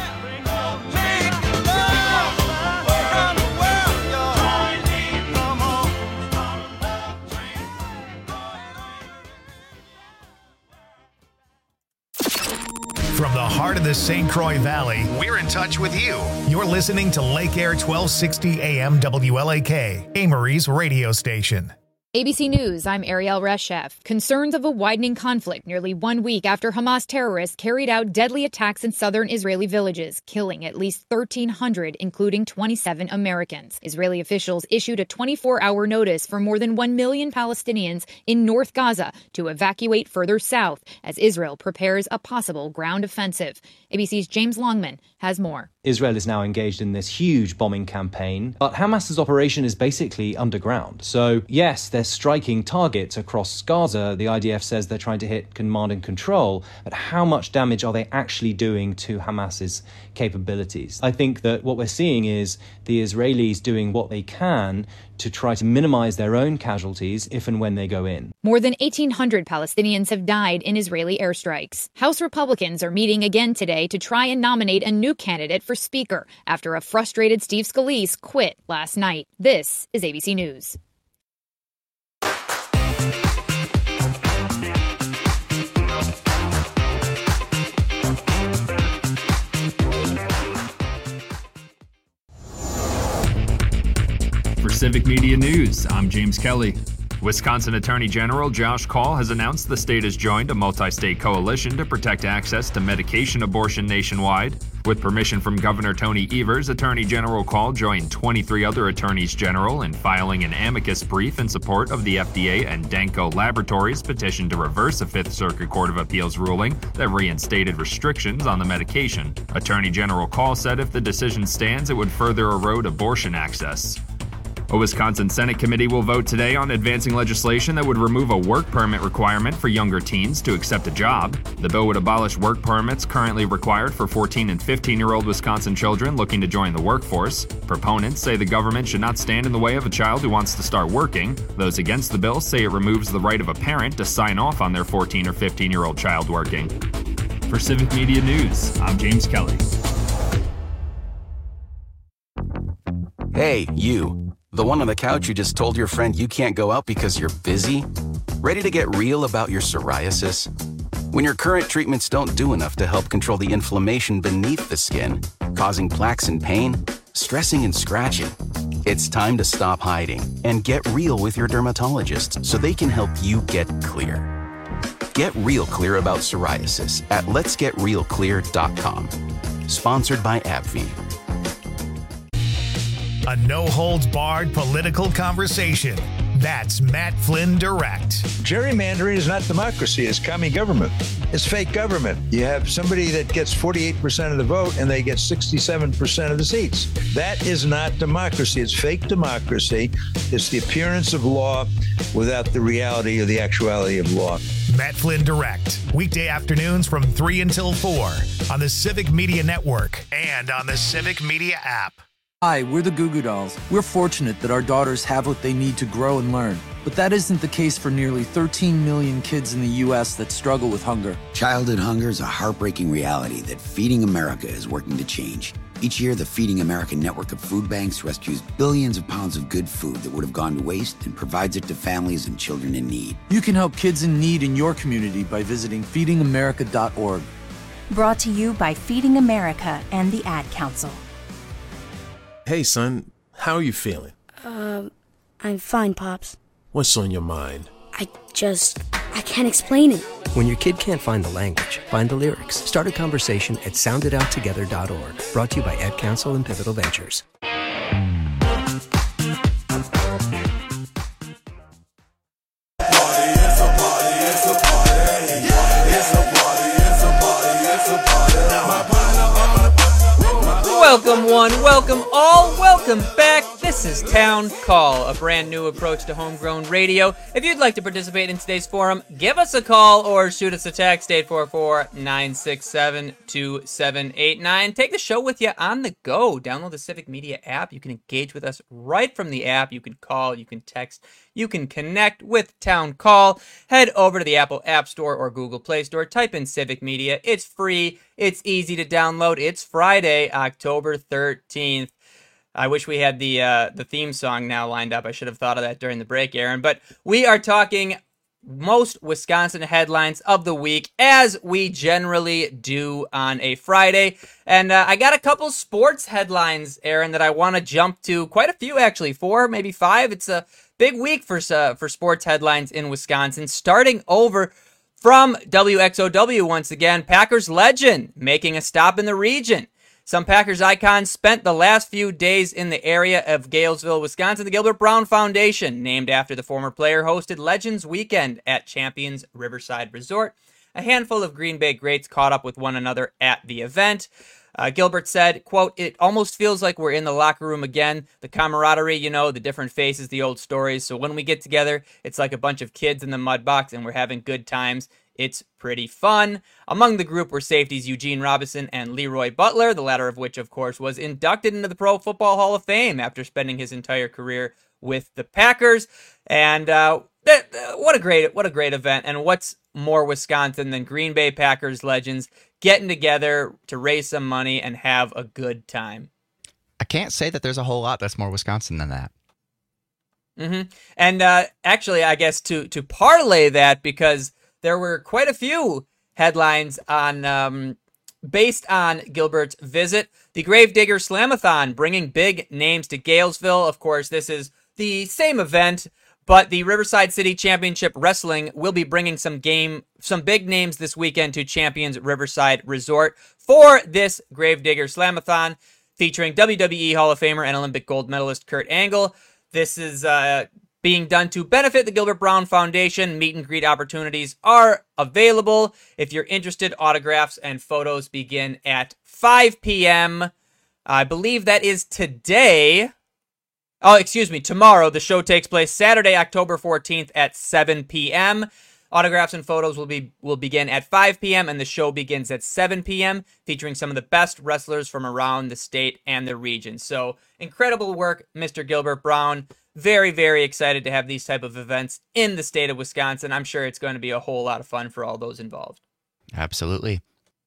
From the heart of the Saint Croix Valley, we're in touch with you. You're listening to Lake Air twelve sixty A M W L A K, Amory's radio station. A B C News, I'm Ariel Reshev. Concerns of a widening conflict nearly one week after Hamas terrorists carried out deadly attacks in southern Israeli villages, killing at least thirteen hundred, including twenty-seven Americans. Israeli officials issued a twenty-four hour notice for more than one million Palestinians in North Gaza to evacuate further south as Israel prepares a possible ground offensive. A B C's James Longman has more. Israel is now engaged in this huge bombing campaign, but Hamas's operation is basically underground. So, yes, they're striking targets across Gaza. The I D F says they're trying to hit command and control, but how much damage are they actually doing to Hamas's capabilities? I think that what we're seeing is the Israelis doing what they can to try to minimize their own casualties if and when they go in. More than eighteen hundred Palestinians have died in Israeli airstrikes. House Republicans are meeting again today to try and nominate a new candidate for Speaker after a frustrated Steve Scalise quit last night. This is A B C News. For Civic Media News, I'm James Kelly. Wisconsin Attorney General Josh Kaul has announced the state has joined a multi-state coalition to protect access to medication abortion nationwide. With permission from Governor Tony Evers, Attorney General Kaul joined twenty-three other attorneys general in filing an amicus brief in support of the F D A and Danco Laboratories' petition to reverse a Fifth Circuit Court of Appeals ruling that reinstated restrictions on the medication. Attorney General Kaul said if the decision stands, it would further erode abortion access. A Wisconsin Senate committee will vote today on advancing legislation that would remove a work permit requirement for younger teens to accept a job. The bill would abolish work permits currently required for fourteen and fifteen-year-old Wisconsin children looking to join the workforce. Proponents say the government should not stand in the way of a child who wants to start working. Those against the bill say it removes the right of a parent to sign off on their fourteen or fifteen-year-old child working. For Civic Media News, I'm James Kelly. Hey, you. The one on the couch who just told your friend you can't go out because you're busy? Ready to get real about your psoriasis? When your current treatments don't do enough to help control the inflammation beneath the skin, causing plaques and pain, stressing and scratching, it's time to stop hiding and get real with your dermatologist so they can help you get clear. Get real clear about psoriasis at lets get real clear dot com. Sponsored by AbbVie. A no-holds-barred political conversation. That's Matt Flynn Direct. Gerrymandering is not democracy. It's commie government. It's fake government. You have somebody that gets forty-eight percent of the vote and they get sixty-seven percent of the seats. That is not democracy. It's fake democracy. It's the appearance of law without the reality or the actuality of law. Matt Flynn Direct. Weekday afternoons from three until four on the Civic Media Network and on the Civic Media app. Hi, we're the Goo Goo Dolls. We're fortunate that our daughters have what they need to grow and learn. But that isn't the case for nearly thirteen million kids in the U S that struggle with hunger. Childhood hunger is a heartbreaking reality that Feeding America is working to change. Each year, the Feeding America network of food banks rescues billions of pounds of good food that would have gone to waste and provides it to families and children in need. You can help kids in need in your community by visiting feeding america dot org. Brought to you by Feeding America and the Ad Council. Hey, son, how are you feeling? Um, I'm fine, Pops. What's on your mind? I just, I can't explain it. When your kid can't find the language, find the lyrics. Start a conversation at sound it out together dot org. Brought to you by Ad Council and Pivotal Ventures. Welcome one, welcome all, welcome back. This is Town Call, a brand new approach to homegrown radio. If you'd like to participate in today's forum, give us a call or shoot us a text, eight four four, nine six seven, two seven eight nine. Take the show with you on the go. Download the Civic Media app. You can engage with us right from the app. You can call, you can text, you can connect with Town Call. Head over to the Apple App Store or Google Play Store. Type in Civic Media. It's free. It's easy to download. It's Friday, October thirteenth. I wish we had the uh, the theme song now lined up. I should have thought of that during the break, Aaron. But we are talking most Wisconsin headlines of the week, as we generally do on a Friday. And uh, I got a couple sports headlines, Aaron, that I want to jump to. Quite a few, actually. Four, maybe five. It's a big week for, uh, for sports headlines in Wisconsin. Starting over from W X O W once again, Packers legend making a stop in the region. Some Packers icons spent the last few days in the area of Galesville, Wisconsin. The Gilbert Brown Foundation, named after the former player, hosted Legends Weekend at Champions Riverside Resort. A handful of Green Bay greats caught up with one another at the event. Uh, Gilbert said, quote, "It almost feels like we're in the locker room again. The camaraderie, you know, the different faces, the old stories. So when we get together, it's like a bunch of kids in the mud box and we're having good times. It's pretty fun." Among the group were safeties Eugene Robinson and Leroy Butler, the latter of which, of course, was inducted into the Pro Football Hall of Fame after spending his entire career with the Packers. And uh, that, uh, what a great, what a great event! And what's more Wisconsin than Green Bay Packers legends getting together to raise some money and have a good time? I can't say that there's a whole lot that's more Wisconsin than that. Mm-hmm. And uh, actually, I guess to to parlay that, because there were quite a few headlines on um, based on Gilbert's visit. The Gravedigger Slamathon, bringing big names to Galesville. Of course, this is the same event, but the Riverside City Championship Wrestling will be bringing some game, some big names this weekend to Champions Riverside Resort for this Gravedigger Slamathon, featuring W W E Hall of Famer and Olympic gold medalist Kurt Angle. This is uh, being done to benefit the Gilbert Brown Foundation. Meet and greet opportunities are available. If you're interested, autographs and photos begin at five p.m. I believe that is today. Oh, excuse me, tomorrow. The show takes place Saturday, October fourteenth at seven p.m. Autographs and photos will be will begin at five p.m. and the show begins at seven p.m., featuring some of the best wrestlers from around the state and the region. So, incredible work, Mister Gilbert Brown. Very, very excited to have these type of events in the state of Wisconsin. I'm sure it's going to be a whole lot of fun for all those involved. Absolutely.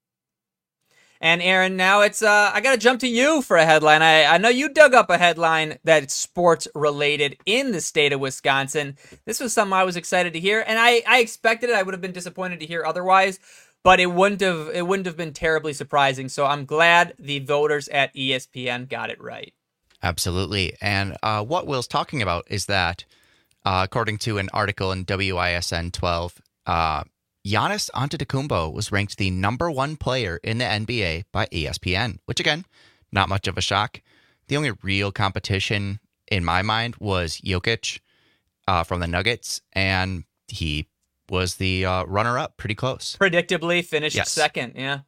And Aaron, now it's uh, I got to jump to you for a headline. I, I know you dug up a headline that's sports related in the state of Wisconsin. This was something I was excited to hear, and I, I expected it. I would have been disappointed to hear otherwise, but it wouldn't have it wouldn't have been terribly surprising. So I'm glad the voters at E S P N got it right. Absolutely. And uh, what Will's talking about is that, uh, according to an article in W I S N twelve, uh, Giannis Antetokounmpo was ranked the number one player in the N B A by E S P N, which, again, not much of a shock. The only real competition in my mind was Jokic uh, from the Nuggets, and he was the uh, runner-up, pretty close. Predictably finished yes. second, yeah.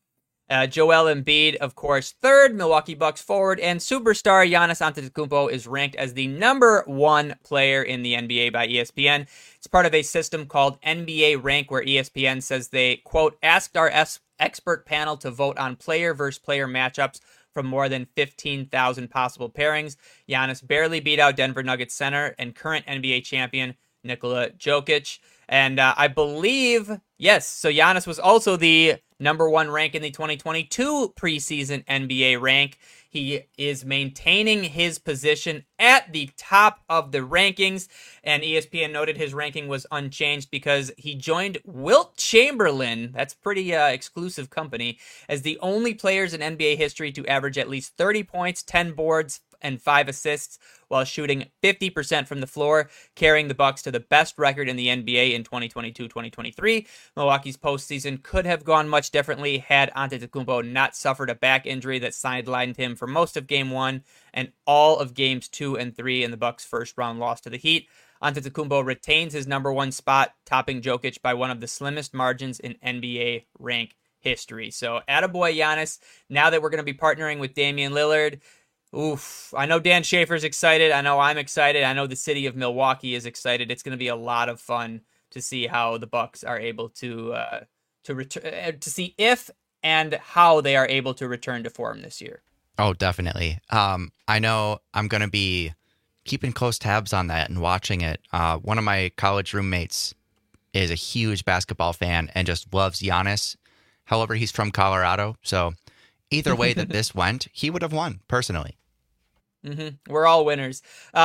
Uh, Joel Embiid, of course, third. Milwaukee Bucks forward and superstar Giannis Antetokounmpo is ranked as the number one player in the N B A by E S P N. It's part of a system called N B A Rank, where E S P N says they, quote, asked our es- expert panel to vote on player versus player matchups from more than fifteen thousand possible pairings. Giannis barely beat out Denver Nuggets center and current N B A champion Nikola Jokic. And uh, I believe, yes, so Giannis was also the number one rank in the twenty twenty-two preseason N B A rank. He is maintaining his position at the top of the rankings, and E S P N noted his ranking was unchanged because he joined Wilt Chamberlain, that's pretty uh, exclusive company, as the only players in N B A history to average at least thirty points, ten boards, and five assists while shooting fifty percent from the floor, carrying the Bucks to the best record in the N B A in twenty twenty-two twenty twenty-three. Milwaukee's postseason could have gone much differently had Antetokounmpo not suffered a back injury that sidelined him for most of Game one and all of Games two and three in the Bucks' first round loss to the Heat. Antetokounmpo retains his number one spot, topping Jokic by one of the slimmest margins in N B A rank history. So, attaboy Giannis. Now that we're going to be partnering with Damian Lillard, oof, I know Dan Schaefer's excited. I know I'm excited. I know the city of Milwaukee is excited. It's going to be a lot of fun to see how the Bucks are able to uh, to return, to see if and how they are able to return to form this year. Oh, definitely. Um, I know I'm going to be keeping close tabs on that and watching it. Uh, one of my college roommates is a huge basketball fan and just loves Giannis. However, he's from Colorado, so either way that this went, he would have won, personally. Mm-hmm. We're all winners. Um,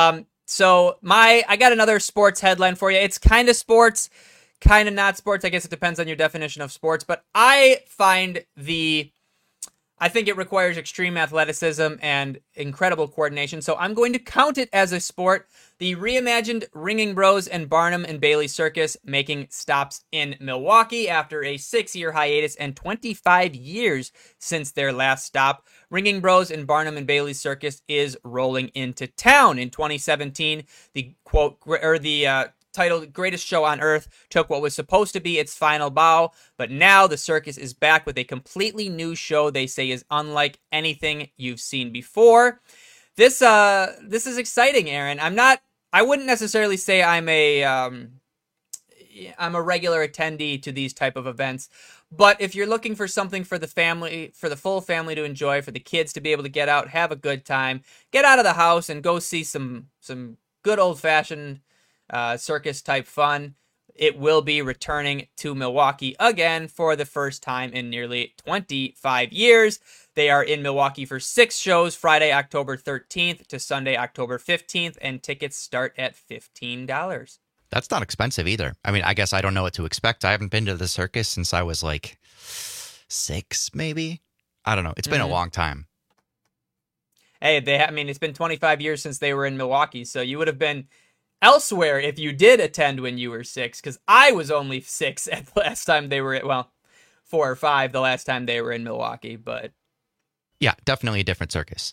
so my I got another sports headline for you. It's kind of sports, kind of not sports. I guess it depends on your definition of sports. But I find the, I think it requires extreme athleticism and incredible coordination. So I'm going to count it as a sport. The reimagined Ringing Bros and Barnum and Bailey Circus making stops in Milwaukee after a six-year hiatus and twenty-five years since their last stop. Ringing Bros and Barnum and Bailey Circus is rolling into town. In twenty seventeen, the quote or the uh, titled Greatest Show on Earth took what was supposed to be its final bow, but now the circus is back with a completely new show they say is unlike anything you've seen before. This uh this is exciting, Aaron. I'm not I wouldn't necessarily say I'm a um I'm a regular attendee to these type of events, but if you're looking for something for the family, for the full family to enjoy, for the kids to be able to get out, have a good time, get out of the house and go see some some good old-fashioned uh, circus-type fun, it will be returning to Milwaukee again for the first time in nearly twenty-five years. They are in Milwaukee for six shows, Friday, October thirteenth to Sunday, October fifteenth, and tickets start at fifteen dollars. That's not expensive either. I mean, I guess I don't know what to expect. I haven't been to the circus since I was like six, maybe. I don't know. It's been mm-hmm. a long time. Hey, they. I mean, it's been twenty-five years since they were in Milwaukee, so you would have been elsewhere if you did attend when you were six, because I was only six at the last time they were at, well, four or five the last time they were in Milwaukee, but... Yeah, definitely a different circus.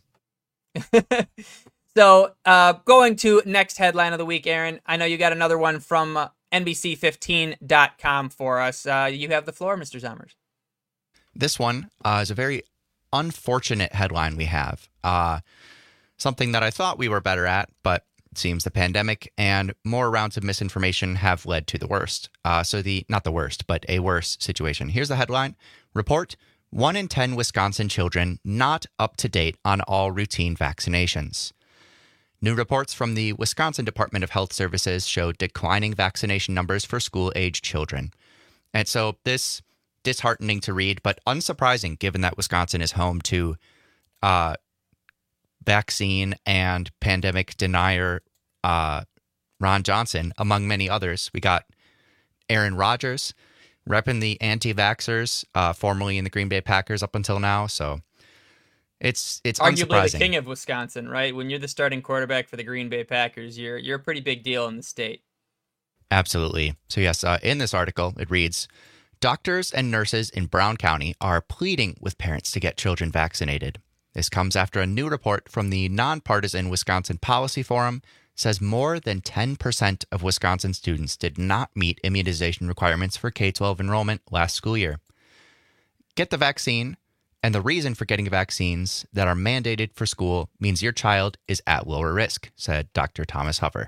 So, uh, going to next headline of the week, Aaron, I know you got another one from uh, N B C fifteen dot com for us. Uh, you have the floor, Mister Zommers. This one uh, is a very unfortunate headline we have. Uh, something that I thought we were better at, but it seems the pandemic and more rounds of misinformation have led to the worst. Uh, so the, not the worst, but a worse situation. Here's the headline. Report, one in ten Wisconsin children not up to date on all routine vaccinations. New reports from the Wisconsin Department of Health Services show declining vaccination numbers for school-aged children. And so this disheartening to read, but unsurprising given that Wisconsin is home to uh, vaccine and pandemic denier uh, Ron Johnson, among many others. We got Aaron Rodgers repping the anti-vaxxers, uh, formerly in the Green Bay Packers up until now. So it's it's arguably unsurprising. The king of Wisconsin, right? When you're the starting quarterback for the Green Bay Packers, you're you're a pretty big deal in the state. Absolutely. So yes, uh, in this article, it reads, doctors and nurses in Brown County are pleading with parents to get children vaccinated. This comes after a new report from the nonpartisan Wisconsin Policy Forum says more than ten percent of Wisconsin students did not meet immunization requirements for K twelve enrollment last school year. Get the vaccine, and the reason for getting vaccines that are mandated for school means your child is at lower risk, said Doctor Thomas Hover.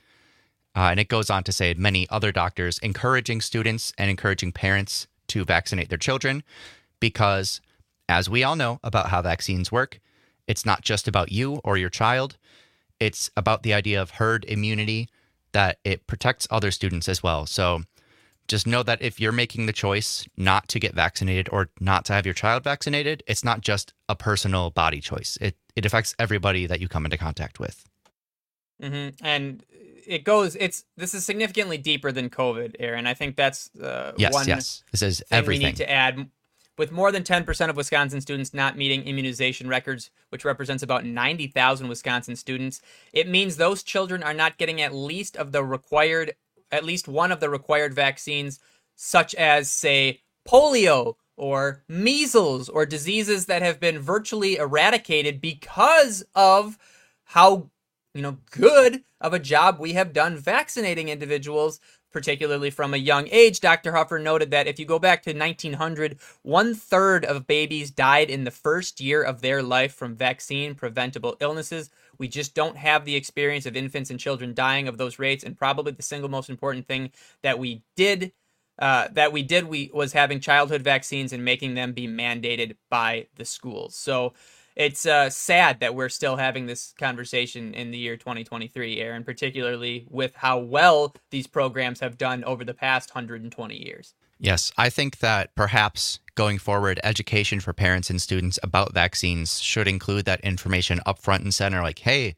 Uh, and it goes on to say many other doctors encouraging students and encouraging parents to vaccinate their children because, as we all know about how vaccines work, it's not just about you or your child. It's about the idea of herd immunity, that it protects other students as well. So just know that if you're making the choice not to get vaccinated or not to have your child vaccinated, it's not just a personal body choice. It it affects everybody that you come into contact with. Mm-hmm. And it goes, it's, this is significantly deeper than COVID, Aaron. I think that's uh, yes, one yes. This is thing everything we need to add. With more than ten percent of Wisconsin students not meeting immunization records, which represents about ninety thousand Wisconsin students, it means those children are not getting at least of the required, at least one of the required vaccines, such as, say, polio or measles or diseases that have been virtually eradicated because of how, you know, good of a job we have done vaccinating individuals, particularly from a young age. Doctor Huffer noted that if you go back to nineteen hundred, one-third of babies died in the first year of their life from vaccine-preventable illnesses. We just don't have the experience of infants and children dying of those rates, and probably the single most important thing that we did uh, that we did we was having childhood vaccines and making them be mandated by the schools. So it's uh, sad that we're still having this conversation in the year twenty twenty-three, Aaron, particularly with how well these programs have done over the past one hundred twenty years. Yes, I think that perhaps going forward, education for parents and students about vaccines should include that information up front and center, like, hey,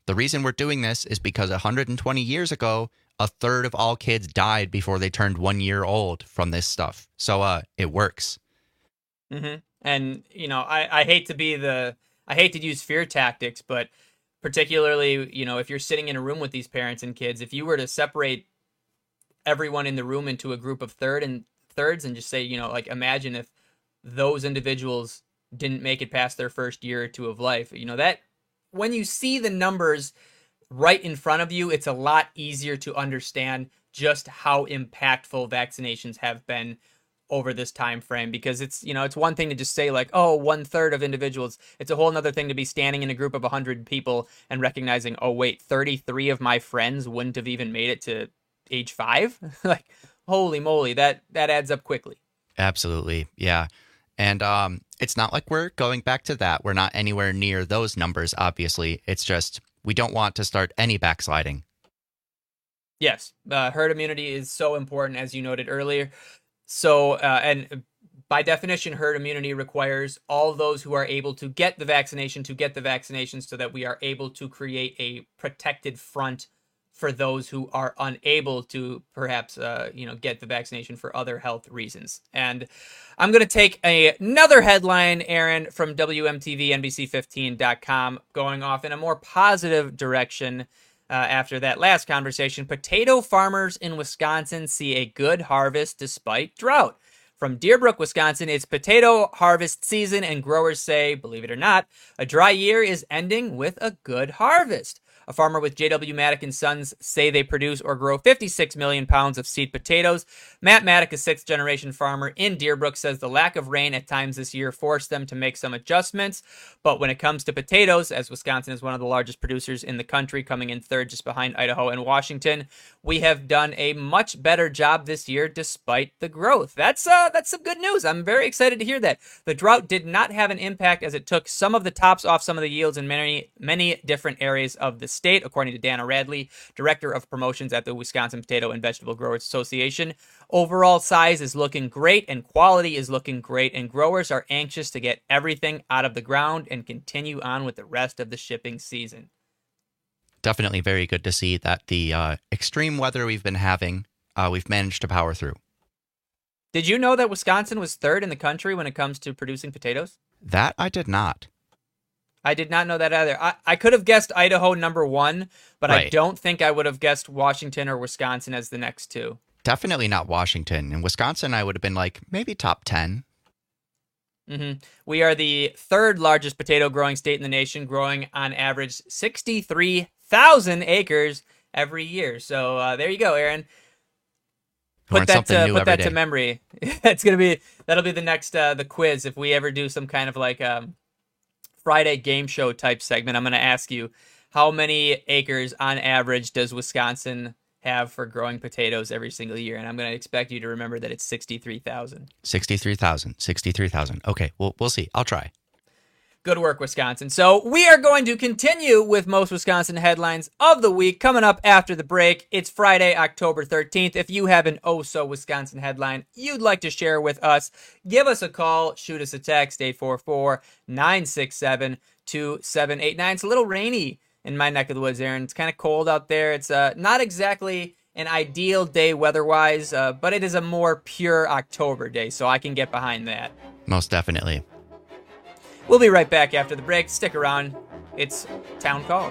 The reason we're doing this is because one hundred twenty years ago, a third of all kids died before they turned one year old from this stuff. So uh, it works. Mm-hmm. And, you know, I, I hate to be the, I hate to use fear tactics, but particularly, you know, if you're sitting in a room with these parents and kids, if you were to separate everyone in the room into a group of third and thirds and just say, you know, like imagine if those individuals didn't make it past their first year or two of life, you know, that when you see the numbers right in front of you, it's a lot easier to understand just how impactful vaccinations have been over this time frame, because it's, you know, it's one thing to just say like, oh, one third of individuals. It's a whole nother thing to be standing in a group of one hundred people and recognizing, oh, wait, thirty-three of my friends wouldn't have even made it to age five. Like, holy moly, that, that adds up quickly. Absolutely. Yeah. And um, it's not like we're going back to that. We're not anywhere near those numbers, obviously. It's just we don't want to start any backsliding. Yes. Uh, herd immunity is so important, as you noted earlier. So, uh, and by definition, herd immunity requires all those who are able to get the vaccination to get the vaccination so that we are able to create a protected front for those who are unable to perhaps, uh, you know, get the vaccination for other health reasons. And I'm going to take a, another headline, Aaron, from W M T V N B C fifteen dot com, going off in a more positive direction. Uh, after that last conversation, potato farmers in Wisconsin see a good harvest despite drought. From Deerbrook, Wisconsin, it's potato harvest season, and growers say, believe it or not, a dry year is ending with a good harvest. A farmer with J W Maddock and Sons say they produce or grow fifty-six million pounds of seed potatoes. Matt Maddock, a sixth-generation farmer in Deerbrook, says the lack of rain at times this year forced them to make some adjustments. But when it comes to potatoes, as Wisconsin is one of the largest producers in the country, coming in third just behind Idaho and Washington, we have done a much better job this year despite the growth. That's uh, that's some good news. I'm very excited to hear that. The drought did not have an impact as it took some of the tops off some of the yields in many, many different areas of the state, according to Dana Radley, Director of Promotions at the Wisconsin Potato and Vegetable Growers Association. Overall size is looking great and quality is looking great, and growers are anxious to get everything out of the ground and continue on with the rest of the shipping season. Definitely very good to see that the uh, extreme weather we've been having, uh, we've managed to power through. Did you know that Wisconsin was third in the country when it comes to producing potatoes? That I did not. I did not know that either. I, I could have guessed Idaho number one, but right. I don't think I would have guessed Washington or Wisconsin as the next two. Definitely not Washington. In Wisconsin, I would have been like maybe top ten. Mm-hmm. We are the third largest potato growing state in the nation, growing on average sixty-three thousand acres every year. So uh, there you go, Aaron. Put that to, put that to memory. It's gonna be that'll be the next uh, the quiz if we ever do some kind of like um, Friday game show type segment. I'm going to ask you, how many acres on average does Wisconsin have for growing potatoes every single year? And I'm going to expect you to remember that it's sixty-three thousand. sixty-three thousand. sixty-three thousand. Okay, well, we'll see. I'll try. Good work, Wisconsin. So we are going to continue with most Wisconsin headlines of the week coming up after the break. It's Friday, October thirteenth. If you have an oh-so-Wisconsin headline you'd like to share with us, give us a call, shoot us a text, eight four four, nine six seven, two seven eight nine. It's a little rainy in my neck of the woods, Aaron. It's kind of cold out there. It's uh, not exactly an ideal day weather-wise, uh, but it is a more pure October day, so I can get behind that. Most definitely. We'll be right back after the break. Stick around. It's Town Call.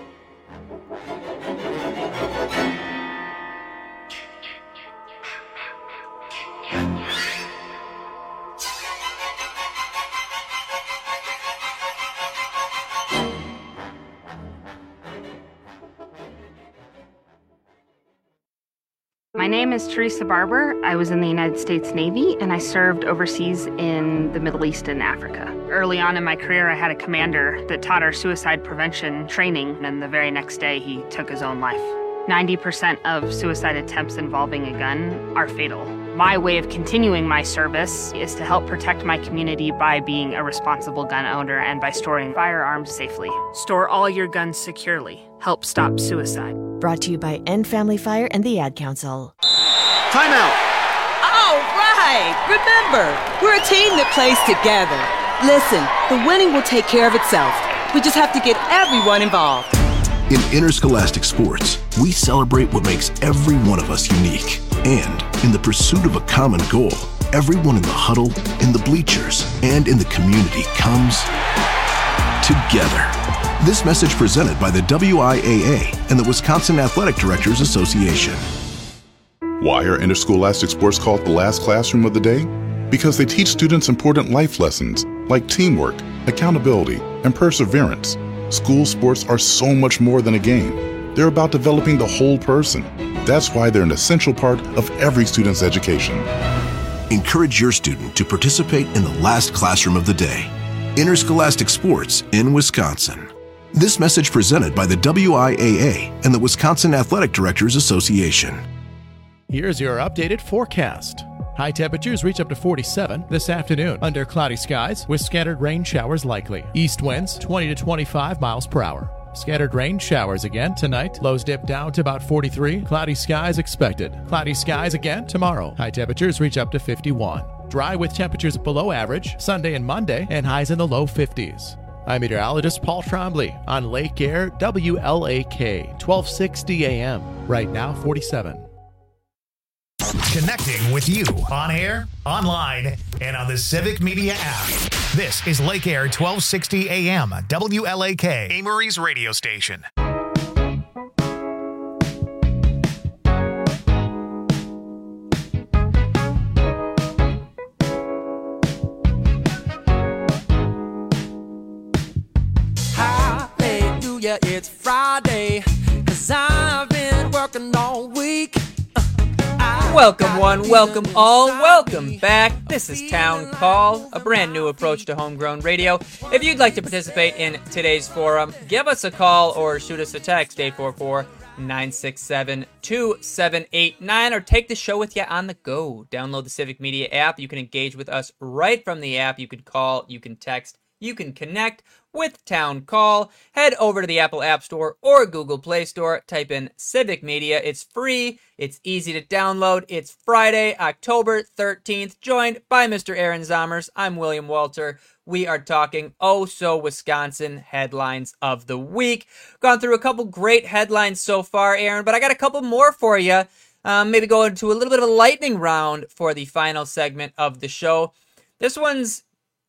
My name is Teresa Barber. I was in the United States Navy, and I served overseas in the Middle East and Africa. Early on in my career, I had a commander that taught our suicide prevention training, and the very next day, he took his own life. ninety percent of suicide attempts involving a gun are fatal. My way of continuing my service is to help protect my community by being a responsible gun owner and by storing firearms safely. Store all your guns securely. Help stop suicide. Brought to you by End Family Fire and the Ad Council. Timeout! All right! Remember, we're a team that plays together. Listen, the winning will take care of itself. We just have to get everyone involved. In Interscholastic Sports, we celebrate what makes every one of us unique. And in the pursuit of a common goal, everyone in the huddle, in the bleachers, and in the community comes together. This message presented by the W I A A and the Wisconsin Athletic Directors Association. Why are interscholastic sports called the last classroom of the day? Because they teach students important life lessons like teamwork, accountability, and perseverance. School sports are so much more than a game. They're about developing the whole person. That's why they're an essential part of every student's education. Encourage your student to participate in the last classroom of the day. Interscholastic Sports in Wisconsin. This message presented by the W I A A and the Wisconsin Athletic Directors Association. Here's your updated forecast. High temperatures reach up to forty-seven this afternoon under cloudy skies with scattered rain showers likely. East winds twenty to twenty-five miles per hour. Scattered rain showers again tonight. Lows dip down to about forty-three. Cloudy skies expected. Cloudy skies again tomorrow. High temperatures reach up to fifty-one. Dry with temperatures below average Sunday and Monday and highs in the low fifties. I'm meteorologist Paul Trombley on Lake Air W L A K twelve sixty A M. Right now forty-seven. Connecting with you on air, online, and on the Civic Media app. This is Lake Air twelve sixty A M, W L A K, Amory's radio station. Hallelujah, it's Friday, 'cause I've been working all week. Welcome one, welcome all, welcome back. This is Town Call, a brand new approach to homegrown radio. If you'd like to participate in today's forum, give us a call or shoot us a text, eight four four, nine six seven, two seven eight nine, or take the show with you on the go. Download the Civic Media app. You can engage with us right from the app. You can call, you can text, you can connect with Town Call. Head over to the Apple App Store or Google Play Store. Type in Civic Media. It's free. It's easy to download. It's Friday, October thirteenth. Joined by Mister Aaron Zomers. I'm William Walter. We are talking Oh So Wisconsin headlines of the week. Gone through a couple great headlines so far, Aaron, but I got a couple more for you. Um, maybe go into a little bit of a lightning round for the final segment of the show. This one's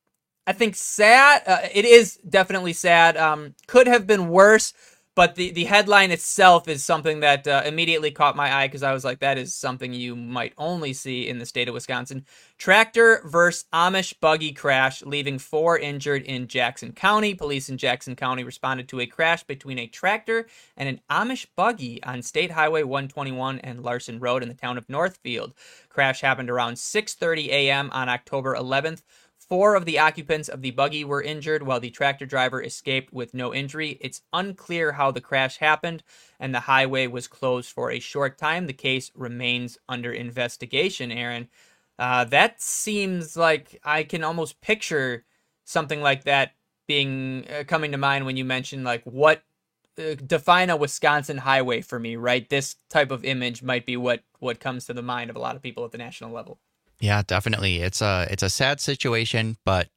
I think sad. Uh, it is definitely sad. Um, could have been worse, but the, the headline itself is something that uh, immediately caught my eye because I was like, that is something you might only see in the state of Wisconsin. Tractor versus Amish buggy crash, leaving four injured in Jackson County. Police in Jackson County responded to a crash between a tractor and an Amish buggy on State Highway one twenty-one and Larson Road in the town of Northfield. Crash happened around six thirty a.m. on October eleventh. Four of the occupants of the buggy were injured, while the tractor driver escaped with no injury. It's unclear how the crash happened, and the highway was closed for a short time. The case remains under investigation, Aaron. Uh, that seems like I can almost picture something like that being uh, coming to mind when you mention, like, what uh, define a Wisconsin highway for me, right? This type of image might be what, what comes to the mind of a lot of people at the national level. Yeah, definitely. It's a it's a sad situation, but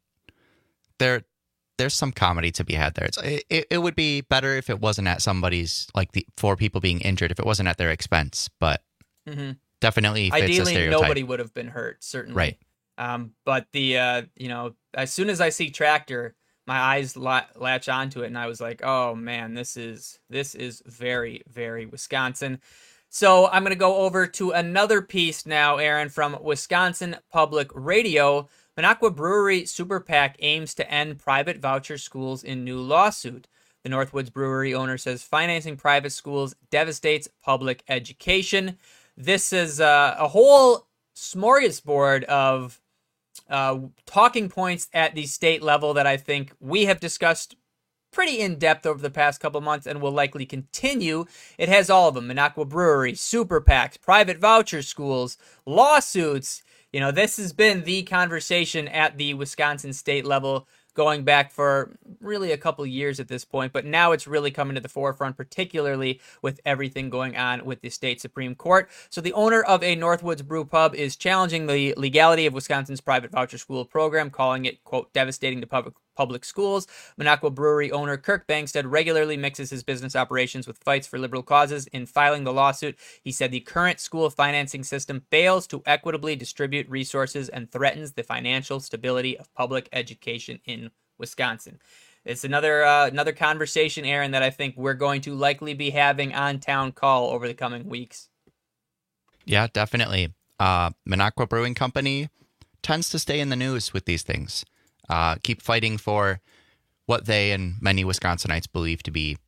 there there's some comedy to be had there. It's it, it would be better if it wasn't at somebody's, like, the four people being injured, if it wasn't at their expense, but mm-hmm. definitely fits Ideally, a stereotype. nobody would have been hurt, certainly. Right. Um, but the uh, you know, as soon as I see tractor, my eyes la- latch onto it, and I was like, oh man, this is this is very, very Wisconsin. So I'm going to go over to another piece now, Aaron, from Wisconsin Public Radio. Minocqua Brewery Super PAC aims to end private voucher schools in new lawsuit. The Northwoods Brewery owner says financing private schools devastates public education. This is uh, a whole smorgasbord of uh, talking points at the state level that I think we have discussed pretty in-depth over the past couple months and will likely continue. It has all of them: Minocqua Brewery, super PACs, private voucher schools, lawsuits. You know, this has been the conversation at the Wisconsin state level going back for really a couple years at this point, but now it's really coming to the forefront, particularly with everything going on with the state Supreme Court. So the owner of a Northwoods Brew Pub is challenging the legality of Wisconsin's private voucher school program, calling it, quote, devastating to public public schools. Minocqua Brewery owner Kirk Bangstead regularly mixes his business operations with fights for liberal causes. In filing the lawsuit, he said the current school financing system fails to equitably distribute resources and threatens the financial stability of public education in Wisconsin. It's another uh, another conversation, Aaron, that I think we're going to likely be having on Town Call over the coming weeks. Yeah, definitely. Uh, Minocqua Brewing Company tends to stay in the news with these things. Uh, keep fighting for what they and many Wisconsinites believe to be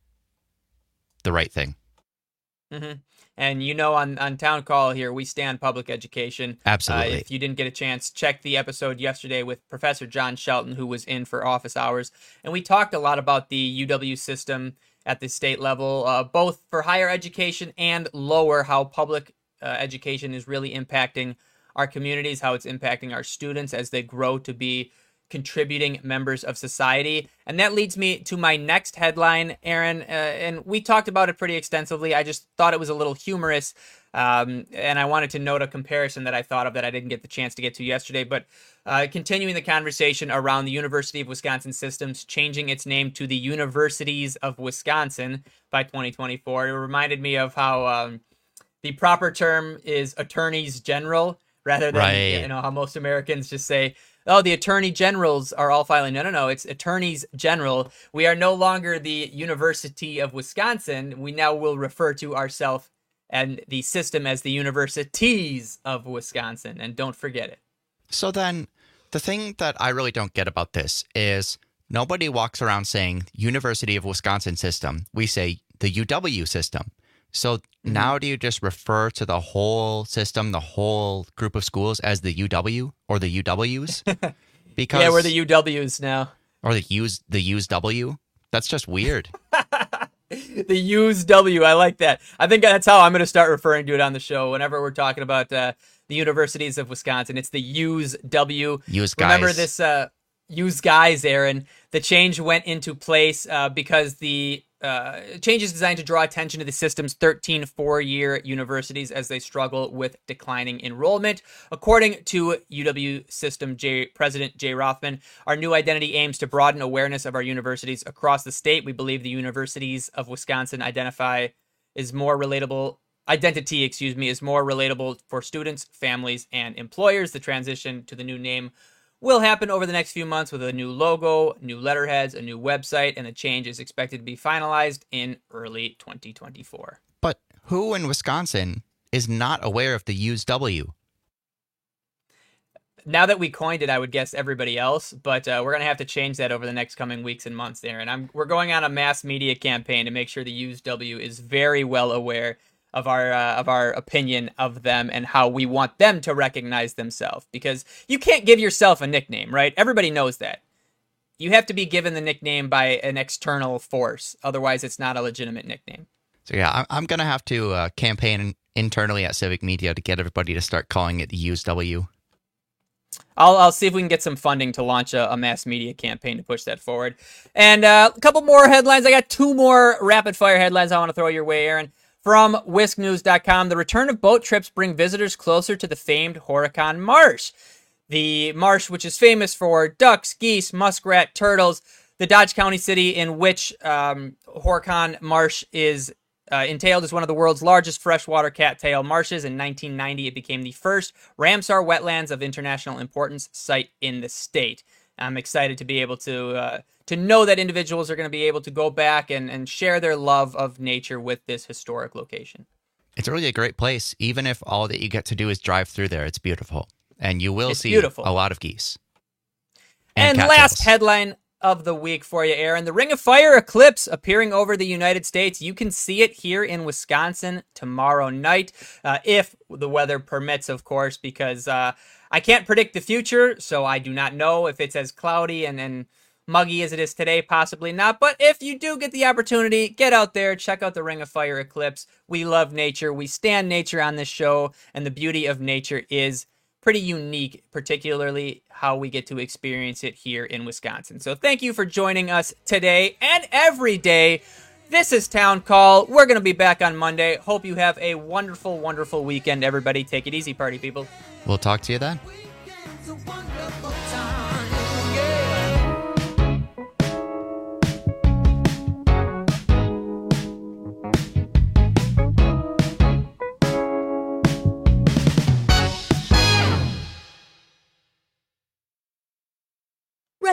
the right thing. Mm-hmm. And you know, on, on Town Call here, we stand public education. Absolutely. Uh, if you didn't get a chance, check the episode yesterday with Professor John Shelton, who was in for office hours. And we talked a lot about the U W system at the state level, uh, both for higher education and lower, how public uh, education is really impacting our communities, how it's impacting our students as they grow to be contributing members of society. And that leads me to my next headline, Aaron, uh, and we talked about it pretty extensively. I just thought it was a little humorous, um, and I wanted to note a comparison that I thought of that I didn't get the chance to get to yesterday. But uh, continuing the conversation around the University of Wisconsin systems changing its name to the Universities of Wisconsin by twenty twenty-four, it reminded me of how um, the proper term is attorneys general, rather than right. you know how most Americans just say, oh, the attorney generals are all filing. No, no, no. It's attorneys general. We are no longer the University of Wisconsin. We now will refer to ourselves and the system as the Universities of Wisconsin. And don't forget it. So then the thing that I really don't get about this is nobody walks around saying University of Wisconsin system. We say the U W system. So mm-hmm. now do you just refer to the whole system, the whole group of schools as the U W or the U Ws? Because yeah, we're the U Ws now. Or the U's the U's W? That's just weird. The U's W, I like that. I think that's how I'm going to start referring to it on the show. Whenever we're talking about uh, the universities of Wisconsin, it's the U's W. U's guys. Remember this uh, U's guys, Aaron. The change went into place uh, because the Uh, change is designed to draw attention to the system's thirteen four-year universities as they struggle with declining enrollment. According to U W System J, President Jay Rothman, our new identity aims to broaden awareness of our universities across the state. We believe the Universities of Wisconsin identify is more relatable. Identity, excuse me, is more relatable for students, families, and employers. The transition to the new name will happen over the next few months with a new logo, new letterheads, a new website, and the change is expected to be finalized in early twenty twenty-four. But who in Wisconsin is not aware of the U's W? Now that we coined it, I would guess everybody else, but uh, we're going to have to change that over the next coming weeks and months there. And I'm, we're going on a mass media campaign to make sure the U's W is very well aware of our uh, of our opinion of them and how we want them to recognize themselves. Because you can't give yourself a nickname, right? Everybody knows that. You have to be given the nickname by an external force. Otherwise, it's not a legitimate nickname. So yeah, I'm going to have to uh, campaign internally at Civic Media to get everybody to start calling it the U's W. I'll, I'll see if we can get some funding to launch a, a mass media campaign to push that forward. And uh, a couple more headlines. I got two more rapid-fire headlines I want to throw your way, Aaron. From whisk news dot com, the return of boat trips bring visitors closer to the famed Horicon Marsh. The marsh, which is famous for ducks, geese, muskrat, turtles, the Dodge County city in which um, Horicon Marsh is uh, entailed is one of the world's largest freshwater cattail marshes. In nineteen ninety, it became the first Ramsar wetlands of international importance site in the state. I'm excited to be able to uh, to know that individuals are going to be able to go back and, and share their love of nature with this historic location. It's really a great place. Even if all that you get to do is drive through there, it's beautiful. And you will it's see beautiful. a lot of geese. And, and last headline of the week for you, Aaron. The Ring of Fire eclipse appearing over the United States. You can see it here in Wisconsin tomorrow night, uh, if the weather permits, of course, because uh, I can't predict the future, so I do not know if it's as cloudy and, and muggy as it is today, possibly not. But if you do get the opportunity, get out there, check out the Ring of Fire eclipse. We love nature. We stand nature on this show, and the beauty of nature is pretty unique, particularly how we get to experience it here in Wisconsin. So thank you for joining us today and every day. This is Town Call. We're going to be back on Monday. Hope you have a wonderful, wonderful weekend, everybody. Take it easy, party people. We'll talk to you then.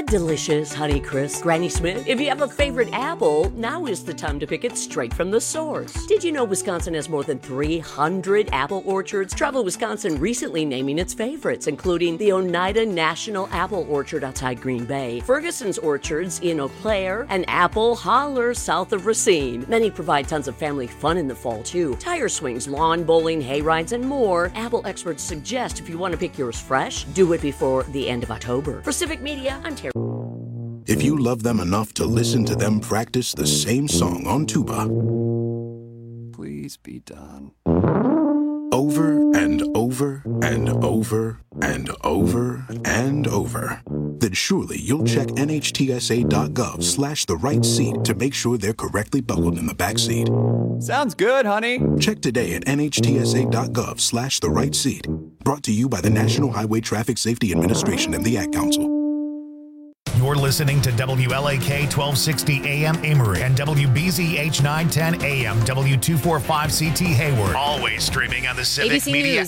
delicious, Honeycrisp, Granny Smith. If you have a favorite apple, now is the time to pick it straight from the source. Did you know Wisconsin has more than three hundred apple orchards? Travel Wisconsin recently naming its favorites, including the Oneida National Apple Orchard outside Green Bay, Ferguson's Orchards in Eau Claire, and Apple Holler south of Racine. Many provide tons of family fun in the fall, too. Tire swings, lawn bowling, hay rides, and more. Apple experts suggest if you want to pick yours fresh, do it before the end of October. For Civic Media, I'm Terry. If you love them enough to listen to them practice the same song on tuba, please be done. Over and over and over and over and over, then surely you'll check nhtsa.gov slash the right seat to make sure they're correctly buckled in the back seat. Sounds good, honey. Check today at nhtsa.gov slash the right seat. Brought to you by the National Highway Traffic Safety Administration and the Ad Council. You're listening to W L A K twelve sixty A M Emory and W B Z H nine ten A M W two forty-five C T Hayward. Always streaming on the Civic A B C Media News.